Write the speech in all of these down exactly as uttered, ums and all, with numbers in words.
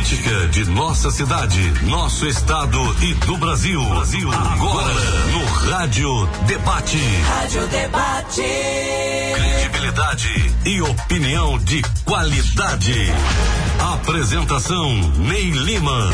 política de nossa cidade, nosso estado e do Brasil. Brasil. Agora no Rádio Debate. Rádio Debate. Credibilidade e opinião de qualidade. Apresentação Ney Lima.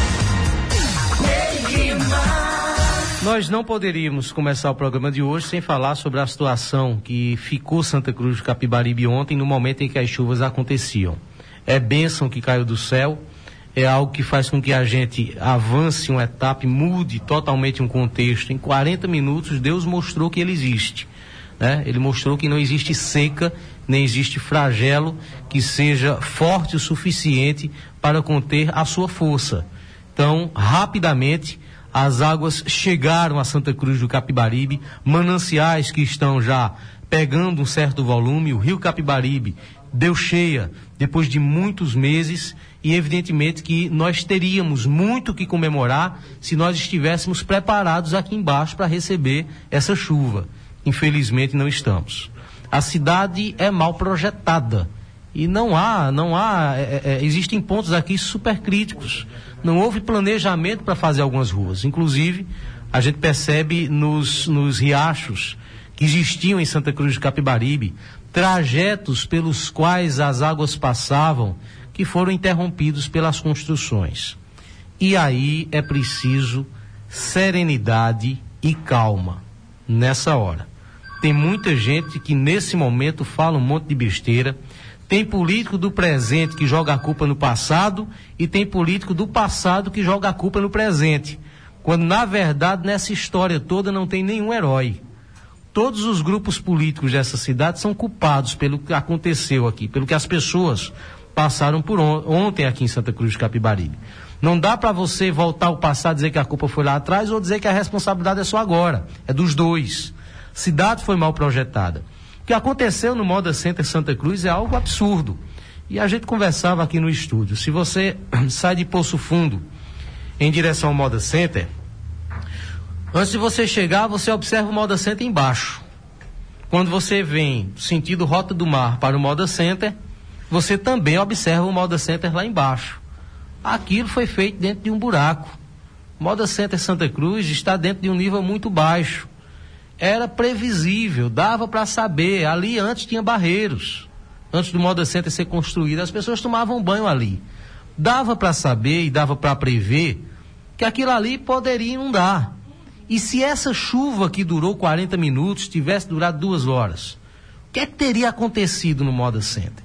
Ney Lima. Nós não poderíamos começar o programa de hoje sem falar sobre a situação que ficou Santa Cruz do Capibaribe ontem, no momento em que as chuvas aconteciam. É bênção que caiu do céu, é algo que faz com que a gente avance uma etapa e mude totalmente um contexto. Em quarenta minutos, Deus mostrou que Ele existe, né? Ele mostrou que não existe seca, nem existe flagelo que seja forte o suficiente para conter a sua força. Então, rapidamente, as águas chegaram a Santa Cruz do Capibaribe, mananciais que estão já pegando um certo volume. O rio Capibaribe deu cheia depois de muitos meses e evidentemente que nós teríamos muito que comemorar se nós estivéssemos preparados aqui embaixo para receber essa chuva. Infelizmente não estamos. A cidade é mal projetada e não há, não há, é, é, existem pontos aqui super críticos. Não houve planejamento para fazer algumas ruas. Inclusive, a gente percebe nos, nos riachos que existiam em Santa Cruz do Capibaribe, trajetos pelos quais as águas passavam, que foram interrompidos pelas construções. E aí é preciso serenidade e calma nessa hora. Tem muita gente que nesse momento fala um monte de besteira. Tem político do presente que joga a culpa no passado e tem político do passado que joga a culpa no presente. Quando, na verdade, nessa história toda não tem nenhum herói. Todos os grupos políticos dessa cidade são culpados pelo que aconteceu aqui, pelo que as pessoas passaram por on- ontem aqui em Santa Cruz do Capibaribe. Não dá para você voltar ao passado e dizer que a culpa foi lá atrás ou dizer que a responsabilidade é só agora. É dos dois. A cidade foi mal projetada. O que aconteceu no Moda Center Santa Cruz é algo absurdo. E a gente conversava aqui no estúdio. Se você sai de Poço Fundo em direção ao Moda Center, antes de você chegar, você observa o Moda Center embaixo. Quando você vem sentido Rota do Mar para o Moda Center, você também observa o Moda Center lá embaixo. Aquilo foi feito dentro de um buraco. O Moda Center Santa Cruz está dentro de um nível muito baixo. Era previsível, dava para saber. Ali antes tinha barreiros. Antes do Moda Center ser construído, as pessoas tomavam banho ali. Dava para saber e dava para prever que aquilo ali poderia inundar. E se essa chuva que durou quarenta minutos tivesse durado duas horas, o que é que teria acontecido no Moda Center?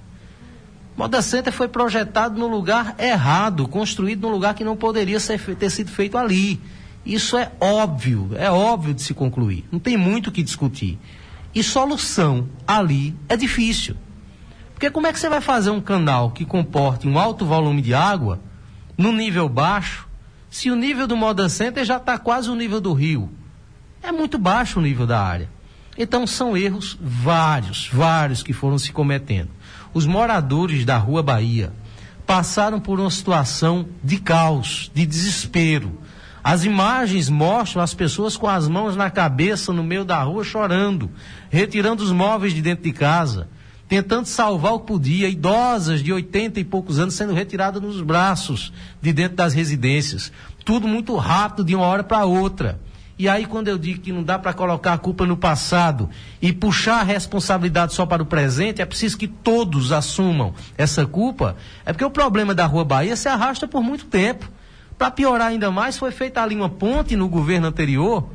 O Moda Center foi projetado no lugar errado, construído num lugar que não poderia ser, ter sido feito ali. Isso é óbvio, é óbvio de se concluir. Não tem muito o que discutir. E solução ali é difícil. Porque como é que você vai fazer um canal que comporte um alto volume de água no nível baixo, se o nível do Moda Center já está quase o nível do rio? É muito baixo o nível da área. Então são erros vários, vários que foram se cometendo. Os moradores da Rua Bahia passaram por uma situação de caos, de desespero. As imagens mostram as pessoas com as mãos na cabeça, no meio da rua, chorando, retirando os móveis de dentro de casa, tentando salvar o que podia, idosas de oitenta e poucos anos sendo retiradas nos braços de dentro das residências. Tudo muito rápido, de uma hora para outra. E aí, quando eu digo que não dá para colocar a culpa no passado e puxar a responsabilidade só para o presente, é preciso que todos assumam essa culpa, é porque o problema da Rua Bahia se arrasta por muito tempo. Para piorar ainda mais, foi feita ali uma ponte no governo anterior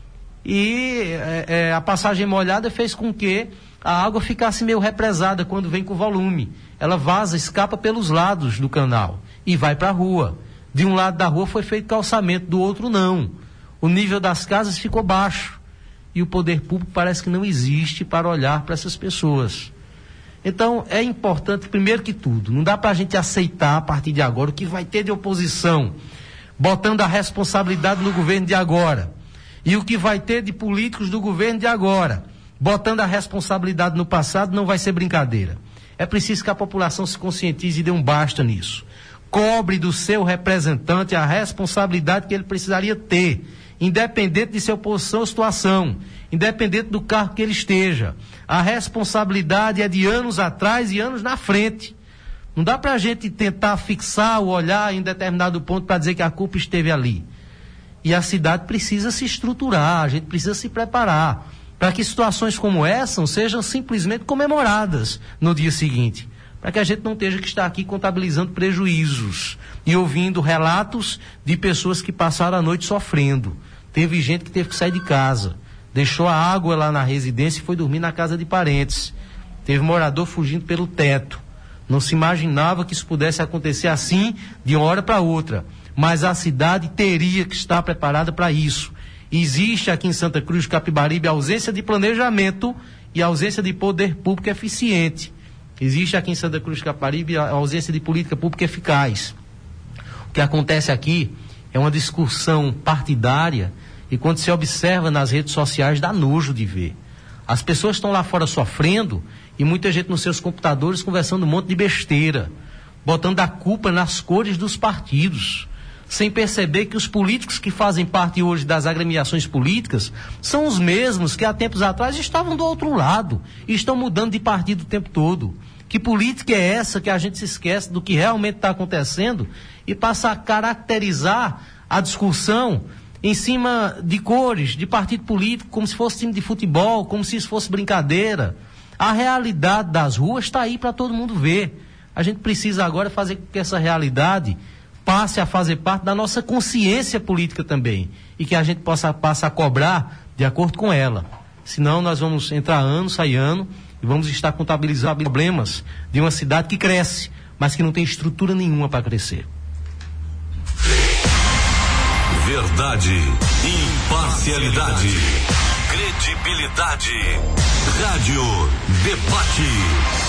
e é, é, a passagem molhada fez com que a água ficasse meio represada quando vem com volume. Ela vaza, escapa pelos lados do canal e vai para a rua. De um lado da rua foi feito calçamento, do outro não. O nível das casas ficou baixo e o poder público parece que não existe para olhar para essas pessoas. Então, é importante, primeiro que tudo, não dá para a gente aceitar a partir de agora o que vai ter de oposição, botando a responsabilidade no governo de agora, e o que vai ter de políticos do governo de agora, botando a responsabilidade no passado, não vai ser brincadeira. É preciso que a população se conscientize e dê um basta nisso. Cobre do seu representante a responsabilidade que ele precisaria ter, independente de sua posição ou situação, independente do cargo que ele esteja. A responsabilidade é de anos atrás e anos na frente. Não dá para a gente tentar fixar o olhar em determinado ponto para dizer que a culpa esteve ali. E a cidade precisa se estruturar, a gente precisa se preparar para que situações como essa sejam simplesmente comemoradas no dia seguinte. Para que a gente não tenha que estar aqui contabilizando prejuízos e ouvindo relatos de pessoas que passaram a noite sofrendo. Teve gente que teve que sair de casa, deixou a água lá na residência e foi dormir na casa de parentes. Teve morador fugindo pelo teto. Não se imaginava que isso pudesse acontecer assim, de uma hora para outra. Mas a cidade teria que estar preparada para isso. Existe aqui em Santa Cruz do Capibaribe a ausência de planejamento e a ausência de poder público eficiente. Existe aqui em Santa Cruz do Capibaribe a ausência de política pública eficaz. O que acontece aqui é uma discussão partidária e quando se observa nas redes sociais dá nojo de ver. As pessoas estão lá fora sofrendo e muita gente nos seus computadores conversando um monte de besteira, botando a culpa nas cores dos partidos, sem perceber que os políticos que fazem parte hoje das agremiações políticas são os mesmos que há tempos atrás estavam do outro lado e estão mudando de partido o tempo todo. Que política é essa que a gente se esquece do que realmente está acontecendo e passa a caracterizar a discussão em cima de cores, de partido político, como se fosse time de futebol, como se isso fosse brincadeira. A realidade das ruas está aí para todo mundo ver. A gente precisa agora fazer com que essa realidade passe a fazer parte da nossa consciência política também e que a gente possa passe a cobrar de acordo com ela. Senão nós vamos entrar ano, sair ano e vamos estar contabilizando problemas de uma cidade que cresce, mas que não tem estrutura nenhuma para crescer. Verdade, imparcialidade, credibilidade. Rádio Debate.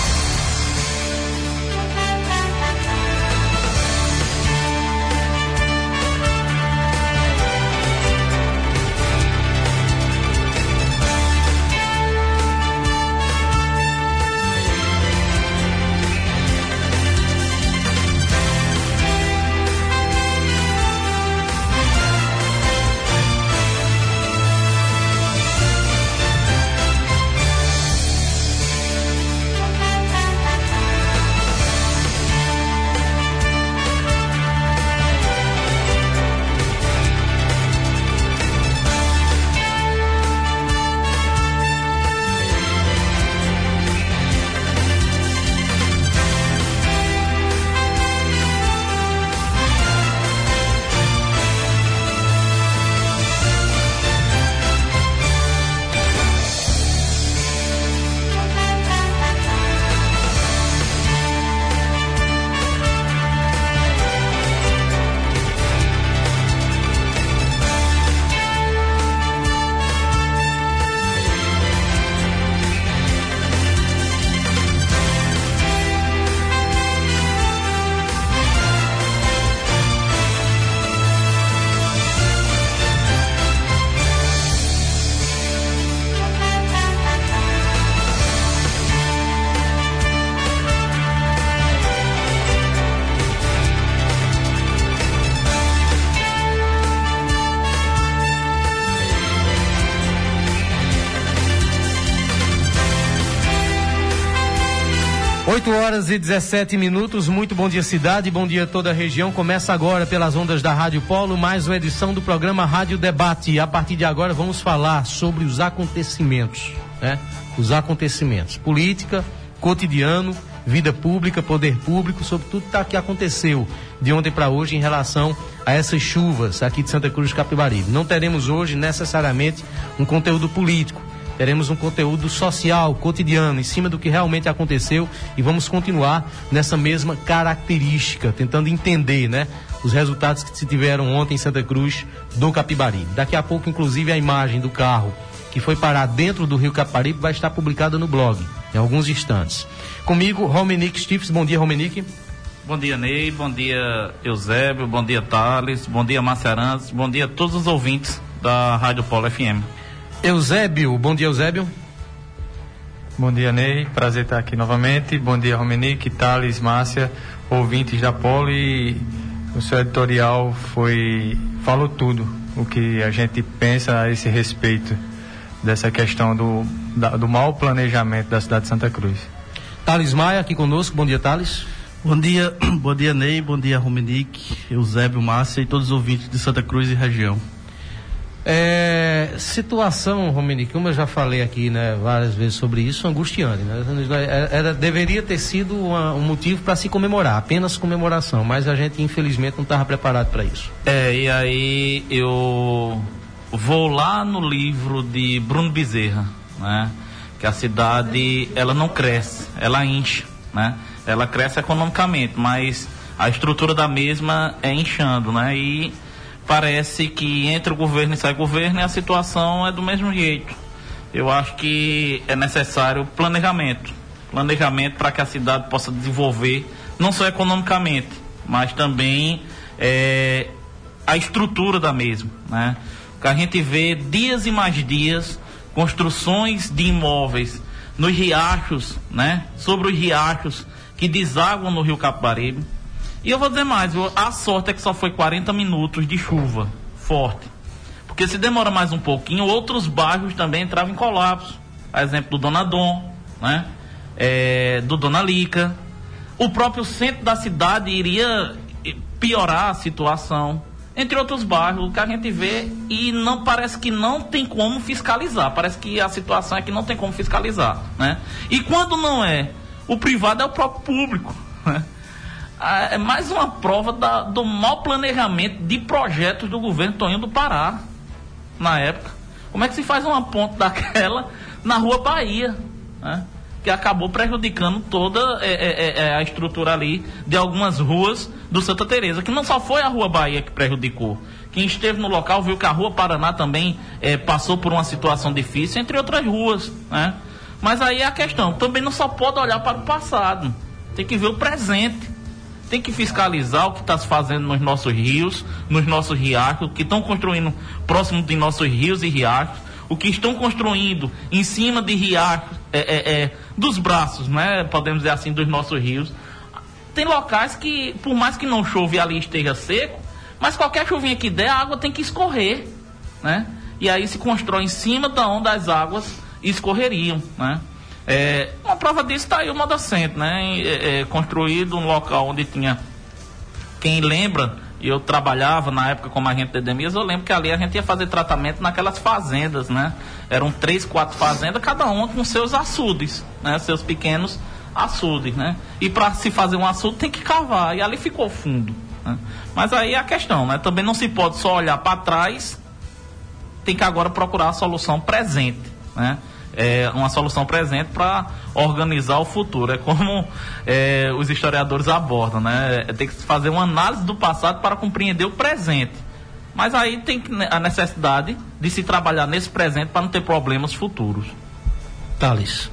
oito horas e dezessete minutos, muito bom dia cidade, bom dia toda a região. Começa agora pelas ondas da Rádio Polo, mais uma edição do programa Rádio Debate. E a partir de agora vamos falar sobre os acontecimentos, né? Os acontecimentos, política, cotidiano, vida pública, poder público, sobre tudo que aconteceu de ontem para hoje em relação a essas chuvas aqui de Santa Cruz do Capibaribe. Não teremos hoje necessariamente um conteúdo político. Teremos um conteúdo social, cotidiano, em cima do que realmente aconteceu e vamos continuar nessa mesma característica, tentando entender, né, os resultados que se tiveram ontem em Santa Cruz do Capibaribe. Daqui a pouco, inclusive, a imagem do carro que foi parar dentro do Rio Capibaribe vai estar publicada no blog, em alguns instantes. Comigo, Romenick Stifts. Bom dia, Romenick. Bom dia, Ney. Bom dia, Eusébio. Bom dia, Thales. Bom dia, Márcia Arantes. Bom dia a todos os ouvintes da Rádio Polo F M. Eusébio, bom dia, Eusébio. Bom dia, Ney, prazer estar aqui novamente. Bom dia, Romenick, Thales, Márcia, ouvintes da Polo. E o seu editorial foi, falou tudo o que a gente pensa a esse respeito dessa questão do, da, do mau planejamento da cidade de Santa Cruz. Thales Maia aqui conosco, bom dia, Thales. Bom dia, bom dia Ney, bom dia Romenique, Eusébio, Márcia e todos os ouvintes de Santa Cruz e região. É, situação, Romenique, como eu já falei aqui, né, várias vezes sobre isso, angustiante, né? Era, deveria ter sido uma, um motivo para se comemorar, apenas comemoração, mas a gente infelizmente não estava preparado para isso. É, e aí eu vou lá no livro de Bruno Bezerra, né? Que a cidade, ela não cresce, ela incha, né? Ela cresce economicamente, mas a estrutura da mesma é inchando, né? E parece que entre o governo e sai o governo e a situação é do mesmo jeito. Eu acho que é necessário planejamento. Planejamento para que a cidade possa desenvolver, não só economicamente, mas também é, a estrutura da mesma, né? Que a gente vê dias e mais dias construções de imóveis nos riachos, né? Sobre os riachos que desaguam no Rio Capibaribe. E eu vou dizer mais, a sorte é que só foi quarenta minutos de chuva forte. Porque se demora mais um pouquinho, outros bairros também entravam em colapso. A exemplo do Dona Dom, né? É, do Dona Lica. O próprio centro da cidade iria piorar a situação. Entre outros bairros, o que a gente vê, e não parece que não tem como fiscalizar. Parece que a situação é que não tem como fiscalizar, né? E quando não é, o privado é o próprio público, né? É mais uma prova da, do mau planejamento de projetos do governo Toninho do Pará, na época. Como é que se faz uma ponte daquela na Rua Bahia, né? Que acabou prejudicando toda é, é, é, a estrutura ali de algumas ruas do Santa Teresa, que não só foi a Rua Bahia que prejudicou. Quem esteve no local viu que a Rua Paraná também é, passou por uma situação difícil, entre outras ruas, né? Mas aí é a questão, também não só pode olhar para o passado, tem que ver o presente. Tem que fiscalizar o que está se fazendo nos nossos rios, nos nossos riachos, o que estão construindo próximo de nossos rios e riachos, o que estão construindo em cima de riachos, é, é, é, dos braços, né? Podemos dizer assim, dos nossos rios. Tem locais que, por mais que não chove e ali esteja seco, mas qualquer chuvinha que der, a água tem que escorrer, né? E aí se constrói em cima da onde as águas escorreriam, né? É, uma prova disso está aí o Moda Centro, né? É, é, construído um local onde tinha, quem lembra, eu trabalhava na época como agente de endemias, eu lembro que ali a gente ia fazer tratamento naquelas fazendas, né? Eram três, quatro fazendas, cada uma com seus açudes, né? Seus pequenos açudes, né? E para se fazer um açude tem que cavar, e ali ficou fundo, né? Mas aí é a questão, né? Também não se pode só olhar para trás, tem que agora procurar a solução presente, né? É uma solução presente para organizar o futuro. É como é, os historiadores abordam, né? Tem que fazer uma análise do passado para compreender o presente. Mas aí tem a necessidade de se trabalhar nesse presente para não ter problemas futuros. Thales.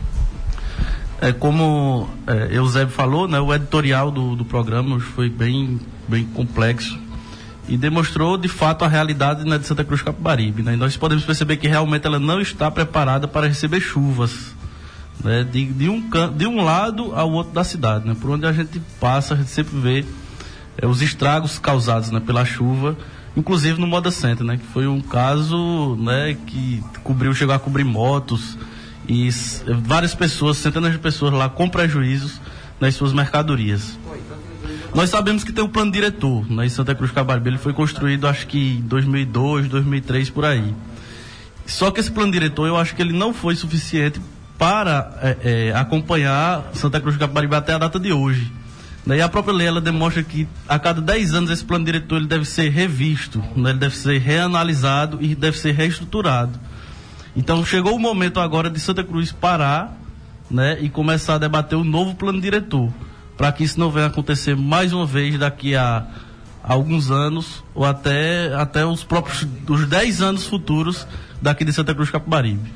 É, como é, Eusébio falou, né, o editorial do, do programa foi bem, bem complexo e demonstrou de fato a realidade, né, de Santa Cruz Capibaribe, né? E nós podemos perceber que realmente ela não está preparada para receber chuvas, né, de, de, um, de um lado ao outro da cidade, né? Por onde a gente passa, a gente sempre vê é, os estragos causados, né, pela chuva, inclusive no Moda Center, né, que foi um caso, né, que cobriu, chegou a cobrir motos e várias pessoas, centenas de pessoas lá com prejuízos nas suas mercadorias. Nós sabemos que tem um plano diretor, né, em Santa Cruz Capibaribe. Ele foi construído, acho que em dois mil e dois, dois mil e três, por aí. Só que esse plano diretor, eu acho que ele não foi suficiente para é, é, acompanhar Santa Cruz Capibaribe até a data de hoje. E a própria lei, ela demonstra que a cada dez anos esse plano diretor ele deve ser revisto, né, ele deve ser reanalisado e deve ser reestruturado. Então chegou o momento agora de Santa Cruz parar, né, e começar a debater o novo plano diretor, para que isso não venha acontecer mais uma vez daqui a, a alguns anos, ou até, até os próprios os dez anos futuros daqui de Santa Cruz Capibaribe.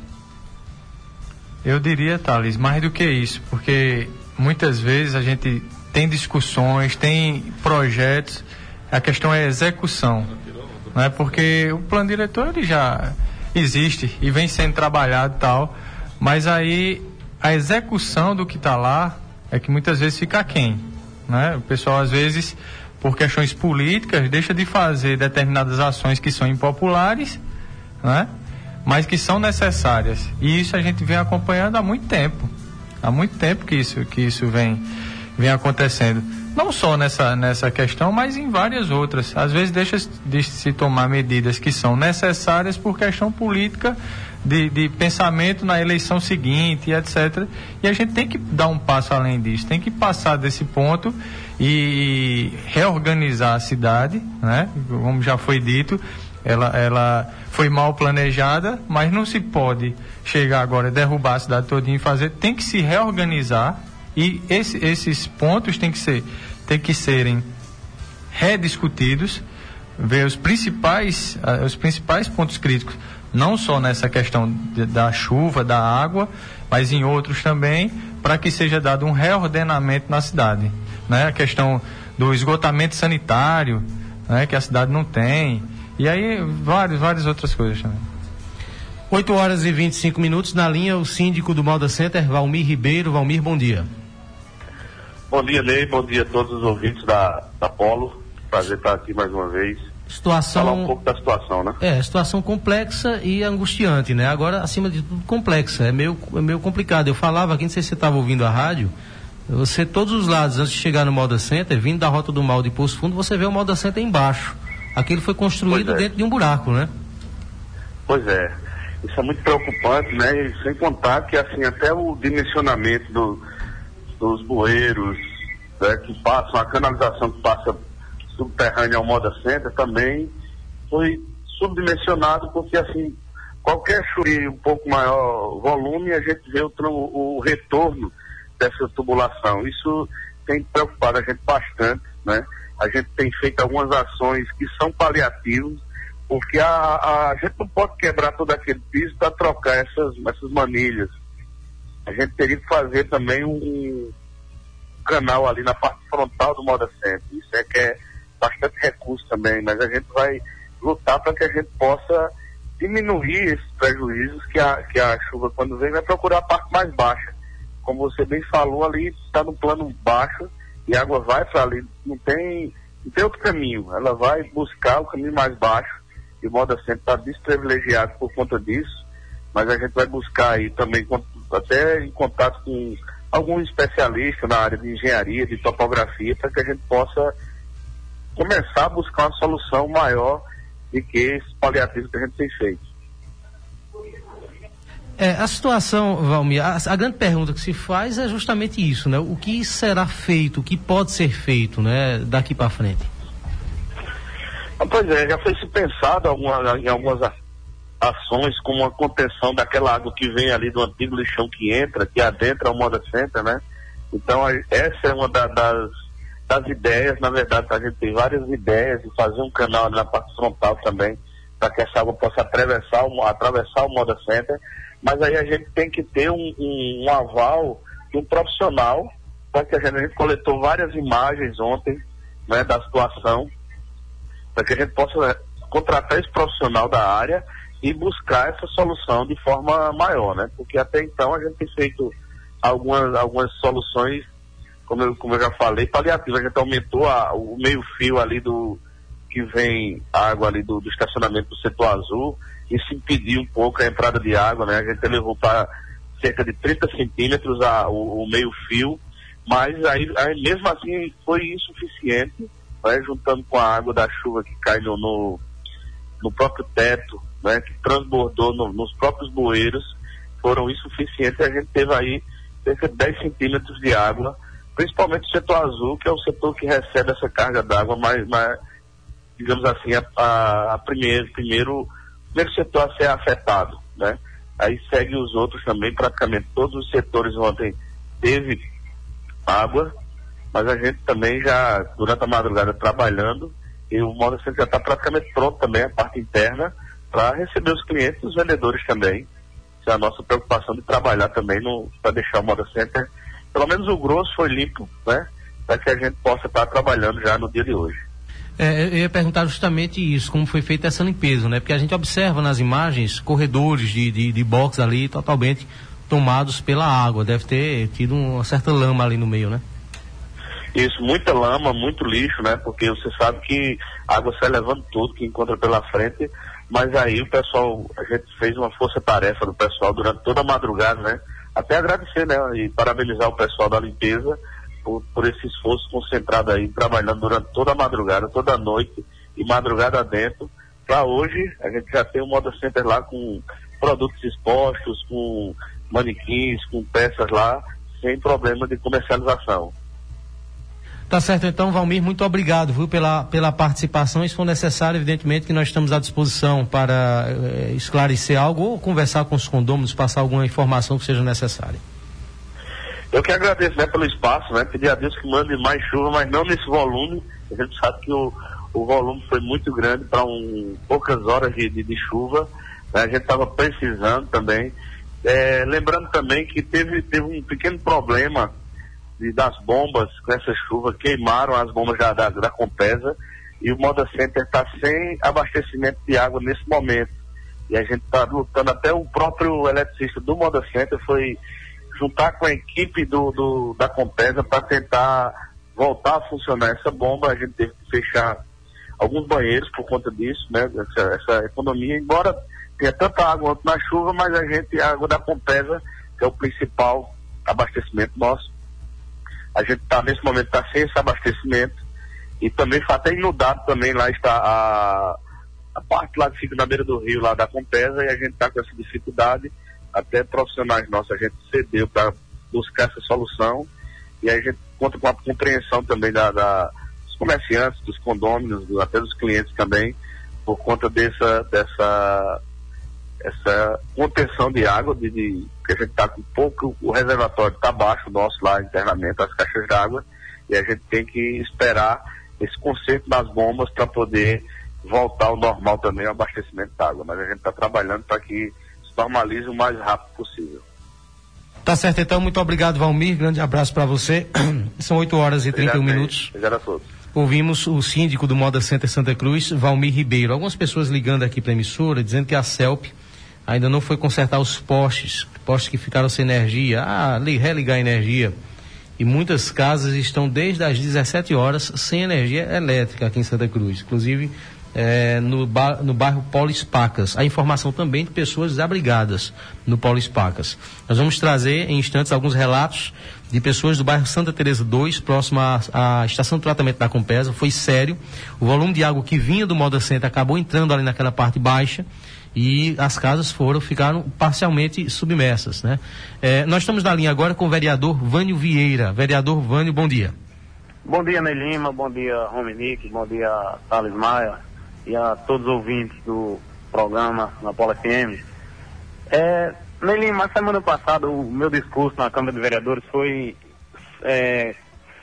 Eu diria, Thales, mais do que isso, porque muitas vezes a gente tem discussões, tem projetos, a questão é a execução, né? Porque o plano diretor ele já existe e vem sendo trabalhado e tal, mas aí a execução do que está lá é que muitas vezes fica aquém, né? O pessoal às vezes, por questões políticas, deixa de fazer determinadas ações que são impopulares, né? Mas que são necessárias, e isso a gente vem acompanhando há muito tempo, há muito tempo que isso, que isso vem, vem acontecendo. Não só nessa, nessa questão, mas em várias outras. Às vezes deixa de se tomar medidas que são necessárias por questão política, de, de pensamento na eleição seguinte, etcétera. E a gente tem que dar um passo além disso, tem que passar desse ponto e reorganizar a cidade, né? Como já foi dito, ela, ela foi mal planejada, mas não se pode chegar agora, derrubar a cidade todinha e fazer, tem que se reorganizar. E esse, esses pontos têm que, ser, têm que serem rediscutidos, ver os principais, uh, os principais pontos críticos, não só nessa questão de, da chuva, da água, mas em outros também, para que seja dado um reordenamento na cidade. Né? A questão do esgotamento sanitário, né? Que a cidade não tem, e aí várias, várias outras coisas também. oito horas e vinte e cinco minutos, na linha o síndico do Moda Center, Valmir Ribeiro. Valmir, bom dia. Bom dia, Ney, bom dia a todos os ouvintes da, da Polo, prazer estar aqui mais uma vez. Situação... Falar um pouco da situação, né? É, situação complexa e angustiante, né? Agora, acima de tudo, complexa, é meio, é meio complicado. Eu falava aqui, não sei se você estava ouvindo a rádio, você, todos os lados, antes de chegar no Moda Center, vindo da Rota do Mal de Poço Fundo, você vê o Moda Center embaixo. Aquilo foi construído é. dentro de um buraco, né? Pois é. Isso é muito preocupante, né? E sem contar que, assim, até o dimensionamento do, dos bueiros, né, que passam, a canalização que passa subterrânea ao Moda Center também foi subdimensionado, porque, assim, qualquer chuva um pouco maior volume, a gente vê o, o, o retorno dessa tubulação. Isso tem preocupado a gente bastante, né? A gente tem feito algumas ações que são paliativas, porque a, a, a gente não pode quebrar todo aquele piso para trocar essas, essas manilhas. A gente teria que fazer também um, um canal ali na parte frontal do Moda Center. Isso é que é bastante recurso também, mas a gente vai lutar para que a gente possa diminuir esses prejuízos que a, que a chuva, quando vem, vai procurar a parte mais baixa. Como você bem falou, ali está no plano baixo e a água vai para ali, não tem, não tem outro caminho. Ela vai buscar o caminho mais baixo. E o Moda Center está desprivilegiado por conta disso, mas a gente vai buscar aí também, até em contato com algum especialista na área de engenharia, de topografia, para que a gente possa começar a buscar uma solução maior do que esse paliativo que a gente tem feito. É, a situação, Valmir, a, a grande pergunta que se faz é justamente isso, né? O que será feito, o que pode ser feito, né, daqui para frente? Pois é, já foi se pensado alguma, em algumas ações, como a contenção daquela água que vem ali do antigo lixão que entra, que adentra o Moda Center, né? Então, a, essa é uma da, das, das ideias, na verdade, a gente tem várias ideias de fazer um canal na parte frontal também, para que essa água possa atravessar o, atravessar o Moda Center, mas aí a gente tem que ter um, um, um aval de um profissional, para que a gente, a gente coletou várias imagens ontem, né, da situação, para que a gente possa contratar esse profissional da área e buscar essa solução de forma maior, né? Porque até então a gente tem feito algumas, algumas soluções, como eu, como eu já falei, paliativas. A gente aumentou a, o meio fio ali do, que vem água ali do, do estacionamento do setor azul, e se impediu um pouco a entrada de água, né? A gente levou para cerca de trinta centímetros a, o, o meio fio, mas aí, aí mesmo assim foi insuficiente. Né, juntando com a água da chuva que cai no, no, no próprio teto, né, que transbordou no, nos próprios bueiros, foram insuficientes. A gente teve aí cerca de dez centímetros de água, principalmente o setor azul, que é o setor que recebe essa carga d'água, mais, mais, digamos assim, a, a, a primeiro, primeiro, primeiro setor a ser afetado. Né? Aí segue os outros também, praticamente todos os setores ontem teve água, mas a gente também já, durante a madrugada, trabalhando, e o Moda Center já está praticamente pronto também, a parte interna, para receber os clientes e os vendedores também. Isso é a nossa preocupação de trabalhar também para deixar o Moda Center, pelo menos o grosso foi limpo, né? Para que a gente possa estar tá trabalhando já no dia de hoje. É, eu ia perguntar justamente isso, como foi feita essa limpeza, né? Porque a gente observa nas imagens corredores de, de, de box ali totalmente tomados pela água, deve ter tido uma certa lama ali no meio, né? Isso, muita lama, muito lixo, né? Porque você sabe que a água sai levando tudo que encontra pela frente, mas aí o pessoal, a gente fez uma força-tarefa do pessoal durante toda a madrugada, né? Até agradecer, né? E parabenizar o pessoal da limpeza, por, por esse esforço concentrado aí, trabalhando durante toda a madrugada, toda a noite e madrugada dentro. Para hoje, a gente já tem um Moda Center lá com produtos expostos, com manequins, com peças lá, sem problema de comercialização. Tá certo, então, Valmir, muito obrigado, viu, pela, pela participação. E se for necessário, evidentemente, que nós estamos à disposição para eh, esclarecer algo ou conversar com os condôminos, passar alguma informação que seja necessária. Eu que agradeço, né, pelo espaço, né, pedir a Deus que mande mais chuva, mas não nesse volume. A gente sabe que o, o volume foi muito grande para um, poucas horas de, de, de chuva, né, a gente estava precisando também. É, lembrando também que teve, teve um pequeno problema de, das bombas com essa chuva, queimaram as bombas da, da, da Compesa, e o Moda Center está sem abastecimento de água nesse momento. E a gente está lutando, até o próprio eletricista do Moda Center foi juntar com a equipe do, do, da Compesa para tentar voltar a funcionar essa bomba. A gente teve que fechar alguns banheiros por conta disso, né? Essa, essa economia, embora tenha tanta água na chuva, mas a gente, a água da Compesa, que é o principal abastecimento nosso, a gente está nesse momento tá sem esse abastecimento, e também está até inundado também, lá está a, a parte lá que fica na beira do rio lá da Compesa, e a gente está com essa dificuldade. Até profissionais nossos a gente cedeu para buscar essa solução, e a gente conta com a compreensão também da, da, dos comerciantes, dos condôminos, do, até dos clientes também, por conta dessa, dessa essa contenção de água, de, de, que a gente está com pouco, o reservatório está baixo nosso lá internamente, as caixas d'água, e a gente tem que esperar esse conserto das bombas para poder voltar ao normal também o abastecimento d'água, mas a gente está trabalhando para que normalize o mais rápido possível. Tá certo, então, muito obrigado, Valmir, grande abraço para você. São oito horas e trinta e um minutos. Obrigado a todos. Ouvimos o síndico do Moda Center Santa Cruz, Valmir Ribeiro. Algumas pessoas ligando aqui para a emissora, dizendo que a CELP ainda não foi consertar os postes, postes que ficaram sem energia, ah, religar a energia. E muitas casas estão desde as dezessete horas sem energia elétrica aqui em Santa Cruz, inclusive É, no, bar, no bairro Polis Pacas. A informação também de pessoas desabrigadas no Polis Pacas. Nós vamos trazer em instantes alguns relatos de pessoas do bairro Santa Teresa dois, próximo à, à estação de tratamento da Compesa. Foi sério. O volume de água que vinha do Moda Center acabou entrando ali naquela parte baixa e as casas foram, ficaram parcialmente submersas, né? É, nós estamos na linha agora com o vereador Vânio Vieira. Vereador Vânio, bom dia. Bom dia, Ney Lima, bom dia, Romenique, bom dia, Thales Maia, e a todos os ouvintes do programa na Polo F M. É, Ney Lima, semana passada o meu discurso na Câmara de Vereadores foi é,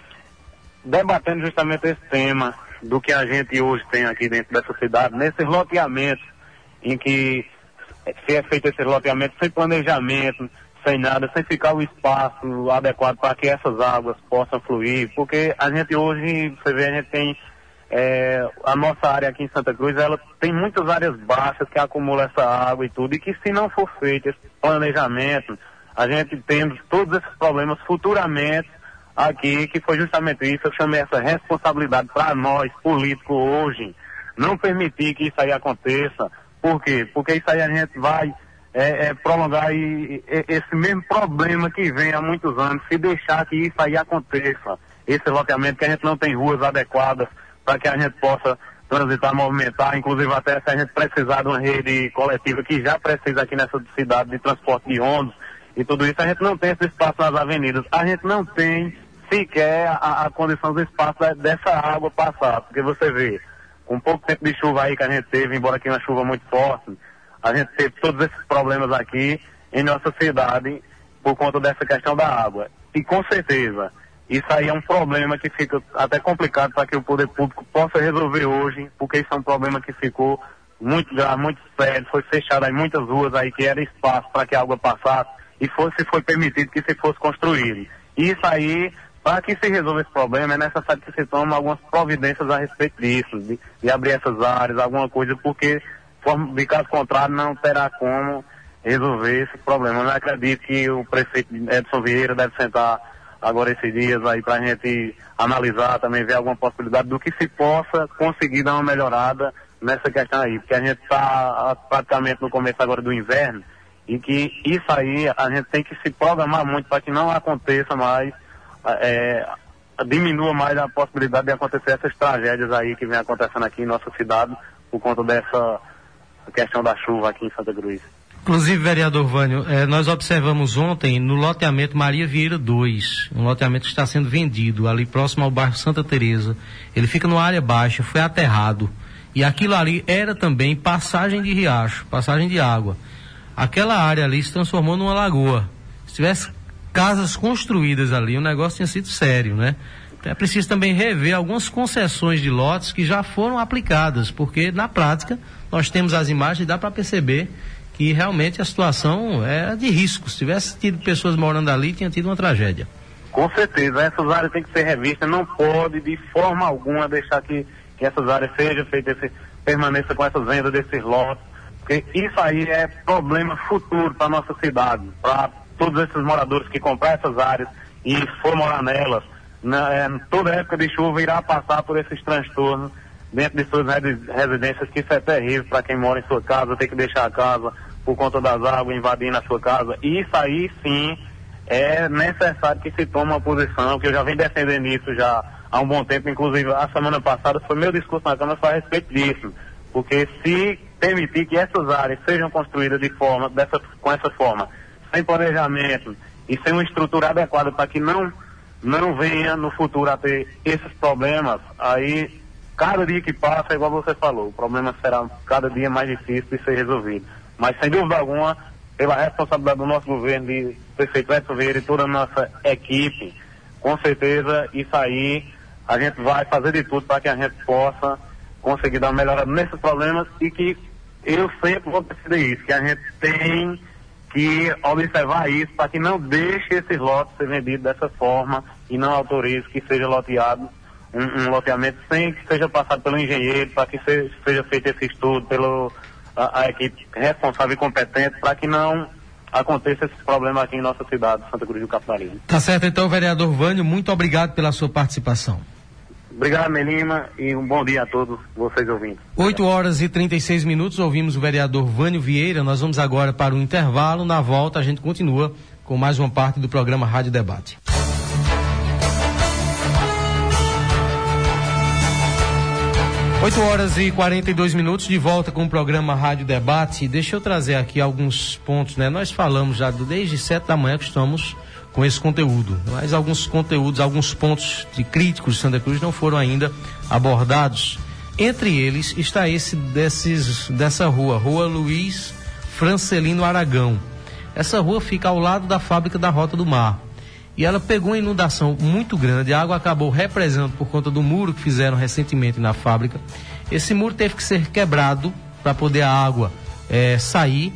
debatendo justamente esse tema do que a gente hoje tem aqui dentro dessa cidade, nesses loteamentos em que se é feito esse loteamento sem planejamento, sem nada, sem ficar o espaço adequado para que essas águas possam fluir, porque a gente hoje, você vê, a gente tem É, a nossa área aqui em Santa Cruz, ela tem muitas áreas baixas que acumulam essa água e tudo, e que se não for feito esse planejamento, a gente tem todos esses problemas futuramente aqui, que foi justamente isso. Eu chamei essa responsabilidade para nós, políticos, hoje, não permitir que isso aí aconteça. Por quê? Porque isso aí a gente vai é, é, prolongar e, e, esse mesmo problema que vem há muitos anos, se deixar que isso aí aconteça, esse loteamento, que a gente não tem ruas adequadas para que a gente possa transitar, movimentar, inclusive até se a gente precisar de uma rede coletiva, que já precisa aqui nessa cidade de transporte de ônibus e tudo isso, a gente não tem esse espaço nas avenidas, a gente não tem sequer a, a condição do espaço da, dessa água passar, porque você vê, com pouco tempo de chuva aí que a gente teve, embora aqui uma chuva muito forte, a gente teve todos esses problemas aqui em nossa cidade por conta dessa questão da água. E com certeza, isso aí é um problema que fica até complicado para que o poder público possa resolver hoje, porque isso é um problema que ficou muito grave, muito sério, foi fechado aí muitas ruas aí que era espaço para que a água passasse e fosse, foi permitido que se fosse construído. E isso aí, para que se resolva esse problema, é necessário que se tome algumas providências a respeito disso, de, de abrir essas áreas, alguma coisa, porque de caso contrário não terá como resolver esse problema. Eu não acredito que o prefeito Edson Vieira deve sentar agora esses dias aí para a gente analisar, também ver alguma possibilidade do que se possa conseguir dar uma melhorada nessa questão aí, porque a gente está praticamente no começo agora do inverno, e que isso aí a gente tem que se programar muito para que não aconteça mais é, diminua mais a possibilidade de acontecer essas tragédias aí que vem acontecendo aqui em nossa cidade por conta dessa questão da chuva aqui em Santa Cruz. Inclusive, vereador Vânio, eh, nós observamos ontem no loteamento Maria Vieira dois, um loteamento que está sendo vendido ali próximo ao bairro Santa Teresa. Ele fica numa área baixa, foi aterrado. E aquilo ali era também passagem de riacho, passagem de água. Aquela área ali se transformou numa lagoa. Se tivesse casas construídas ali, o negócio tinha sido sério, né? Então é preciso também rever algumas concessões de lotes que já foram aplicadas, porque na prática nós temos as imagens e dá para perceber que realmente a situação é de risco. Se tivesse tido pessoas morando ali, tinha tido uma tragédia. Com certeza, essas áreas têm que ser revistas, não pode de forma alguma deixar que, que essas áreas sejam feitas, esse, permaneça com essas vendas desses lotes, porque isso aí é problema futuro para a nossa cidade, para todos esses moradores que comprar essas áreas e for morar nelas. Na, é, toda época de chuva irá passar por esses transtornos dentro de suas residências, que isso é terrível para quem mora em sua casa, tem que deixar a casa por conta das águas invadindo a sua casa. E isso aí sim é necessário que se tome uma posição, que eu já venho defendendo isso já há um bom tempo. Inclusive a semana passada foi meu discurso na Câmara a respeito disso, porque se permitir que essas áreas sejam construídas de forma, dessa, com essa forma, sem planejamento e sem uma estrutura adequada para que não, não venha no futuro a ter esses problemas, aí cada dia que passa, igual você falou, o problema será cada dia mais difícil de ser resolvido. Mas, sem dúvida alguma, pela responsabilidade do nosso governo, de prefeito Edson Vieira e toda a nossa equipe, com certeza, isso aí, a gente vai fazer de tudo para que a gente possa conseguir dar uma melhorada nesses problemas e que eu sempre vou decidir isso, que a gente tem que observar isso para que não deixe esses lotes ser vendidos dessa forma e não autorize que seja loteado um, um loteamento sem que seja passado pelo engenheiro, para que seja, seja feito esse estudo pelo A, a equipe responsável e competente para que não aconteça esse problema aqui em nossa cidade, Santa Cruz do Capibaribe. Tá certo, então, vereador Vânio, muito obrigado pela sua participação. Obrigado, Melima, e um bom dia a todos vocês ouvintes. oito horas e trinta e seis minutos, ouvimos o vereador Vânio Vieira. Nós vamos agora para o intervalo. Na volta a gente continua com mais uma parte do programa Rádio Debate. oito horas e quarenta e dois minutos, de volta com o programa Rádio Debate. Deixa eu trazer aqui alguns pontos, né? Nós falamos já do, desde sete da manhã que estamos com esse conteúdo, mas alguns conteúdos, alguns pontos de críticos de Santa Cruz não foram ainda abordados. Entre eles está esse desses, dessa rua, Rua Luiz Francelino Aragão. Essa rua fica ao lado da fábrica da Rota do Mar. E ela pegou uma inundação muito grande, a água acabou represando por conta do muro que fizeram recentemente na fábrica. Esse muro teve que ser quebrado para poder a água é, sair,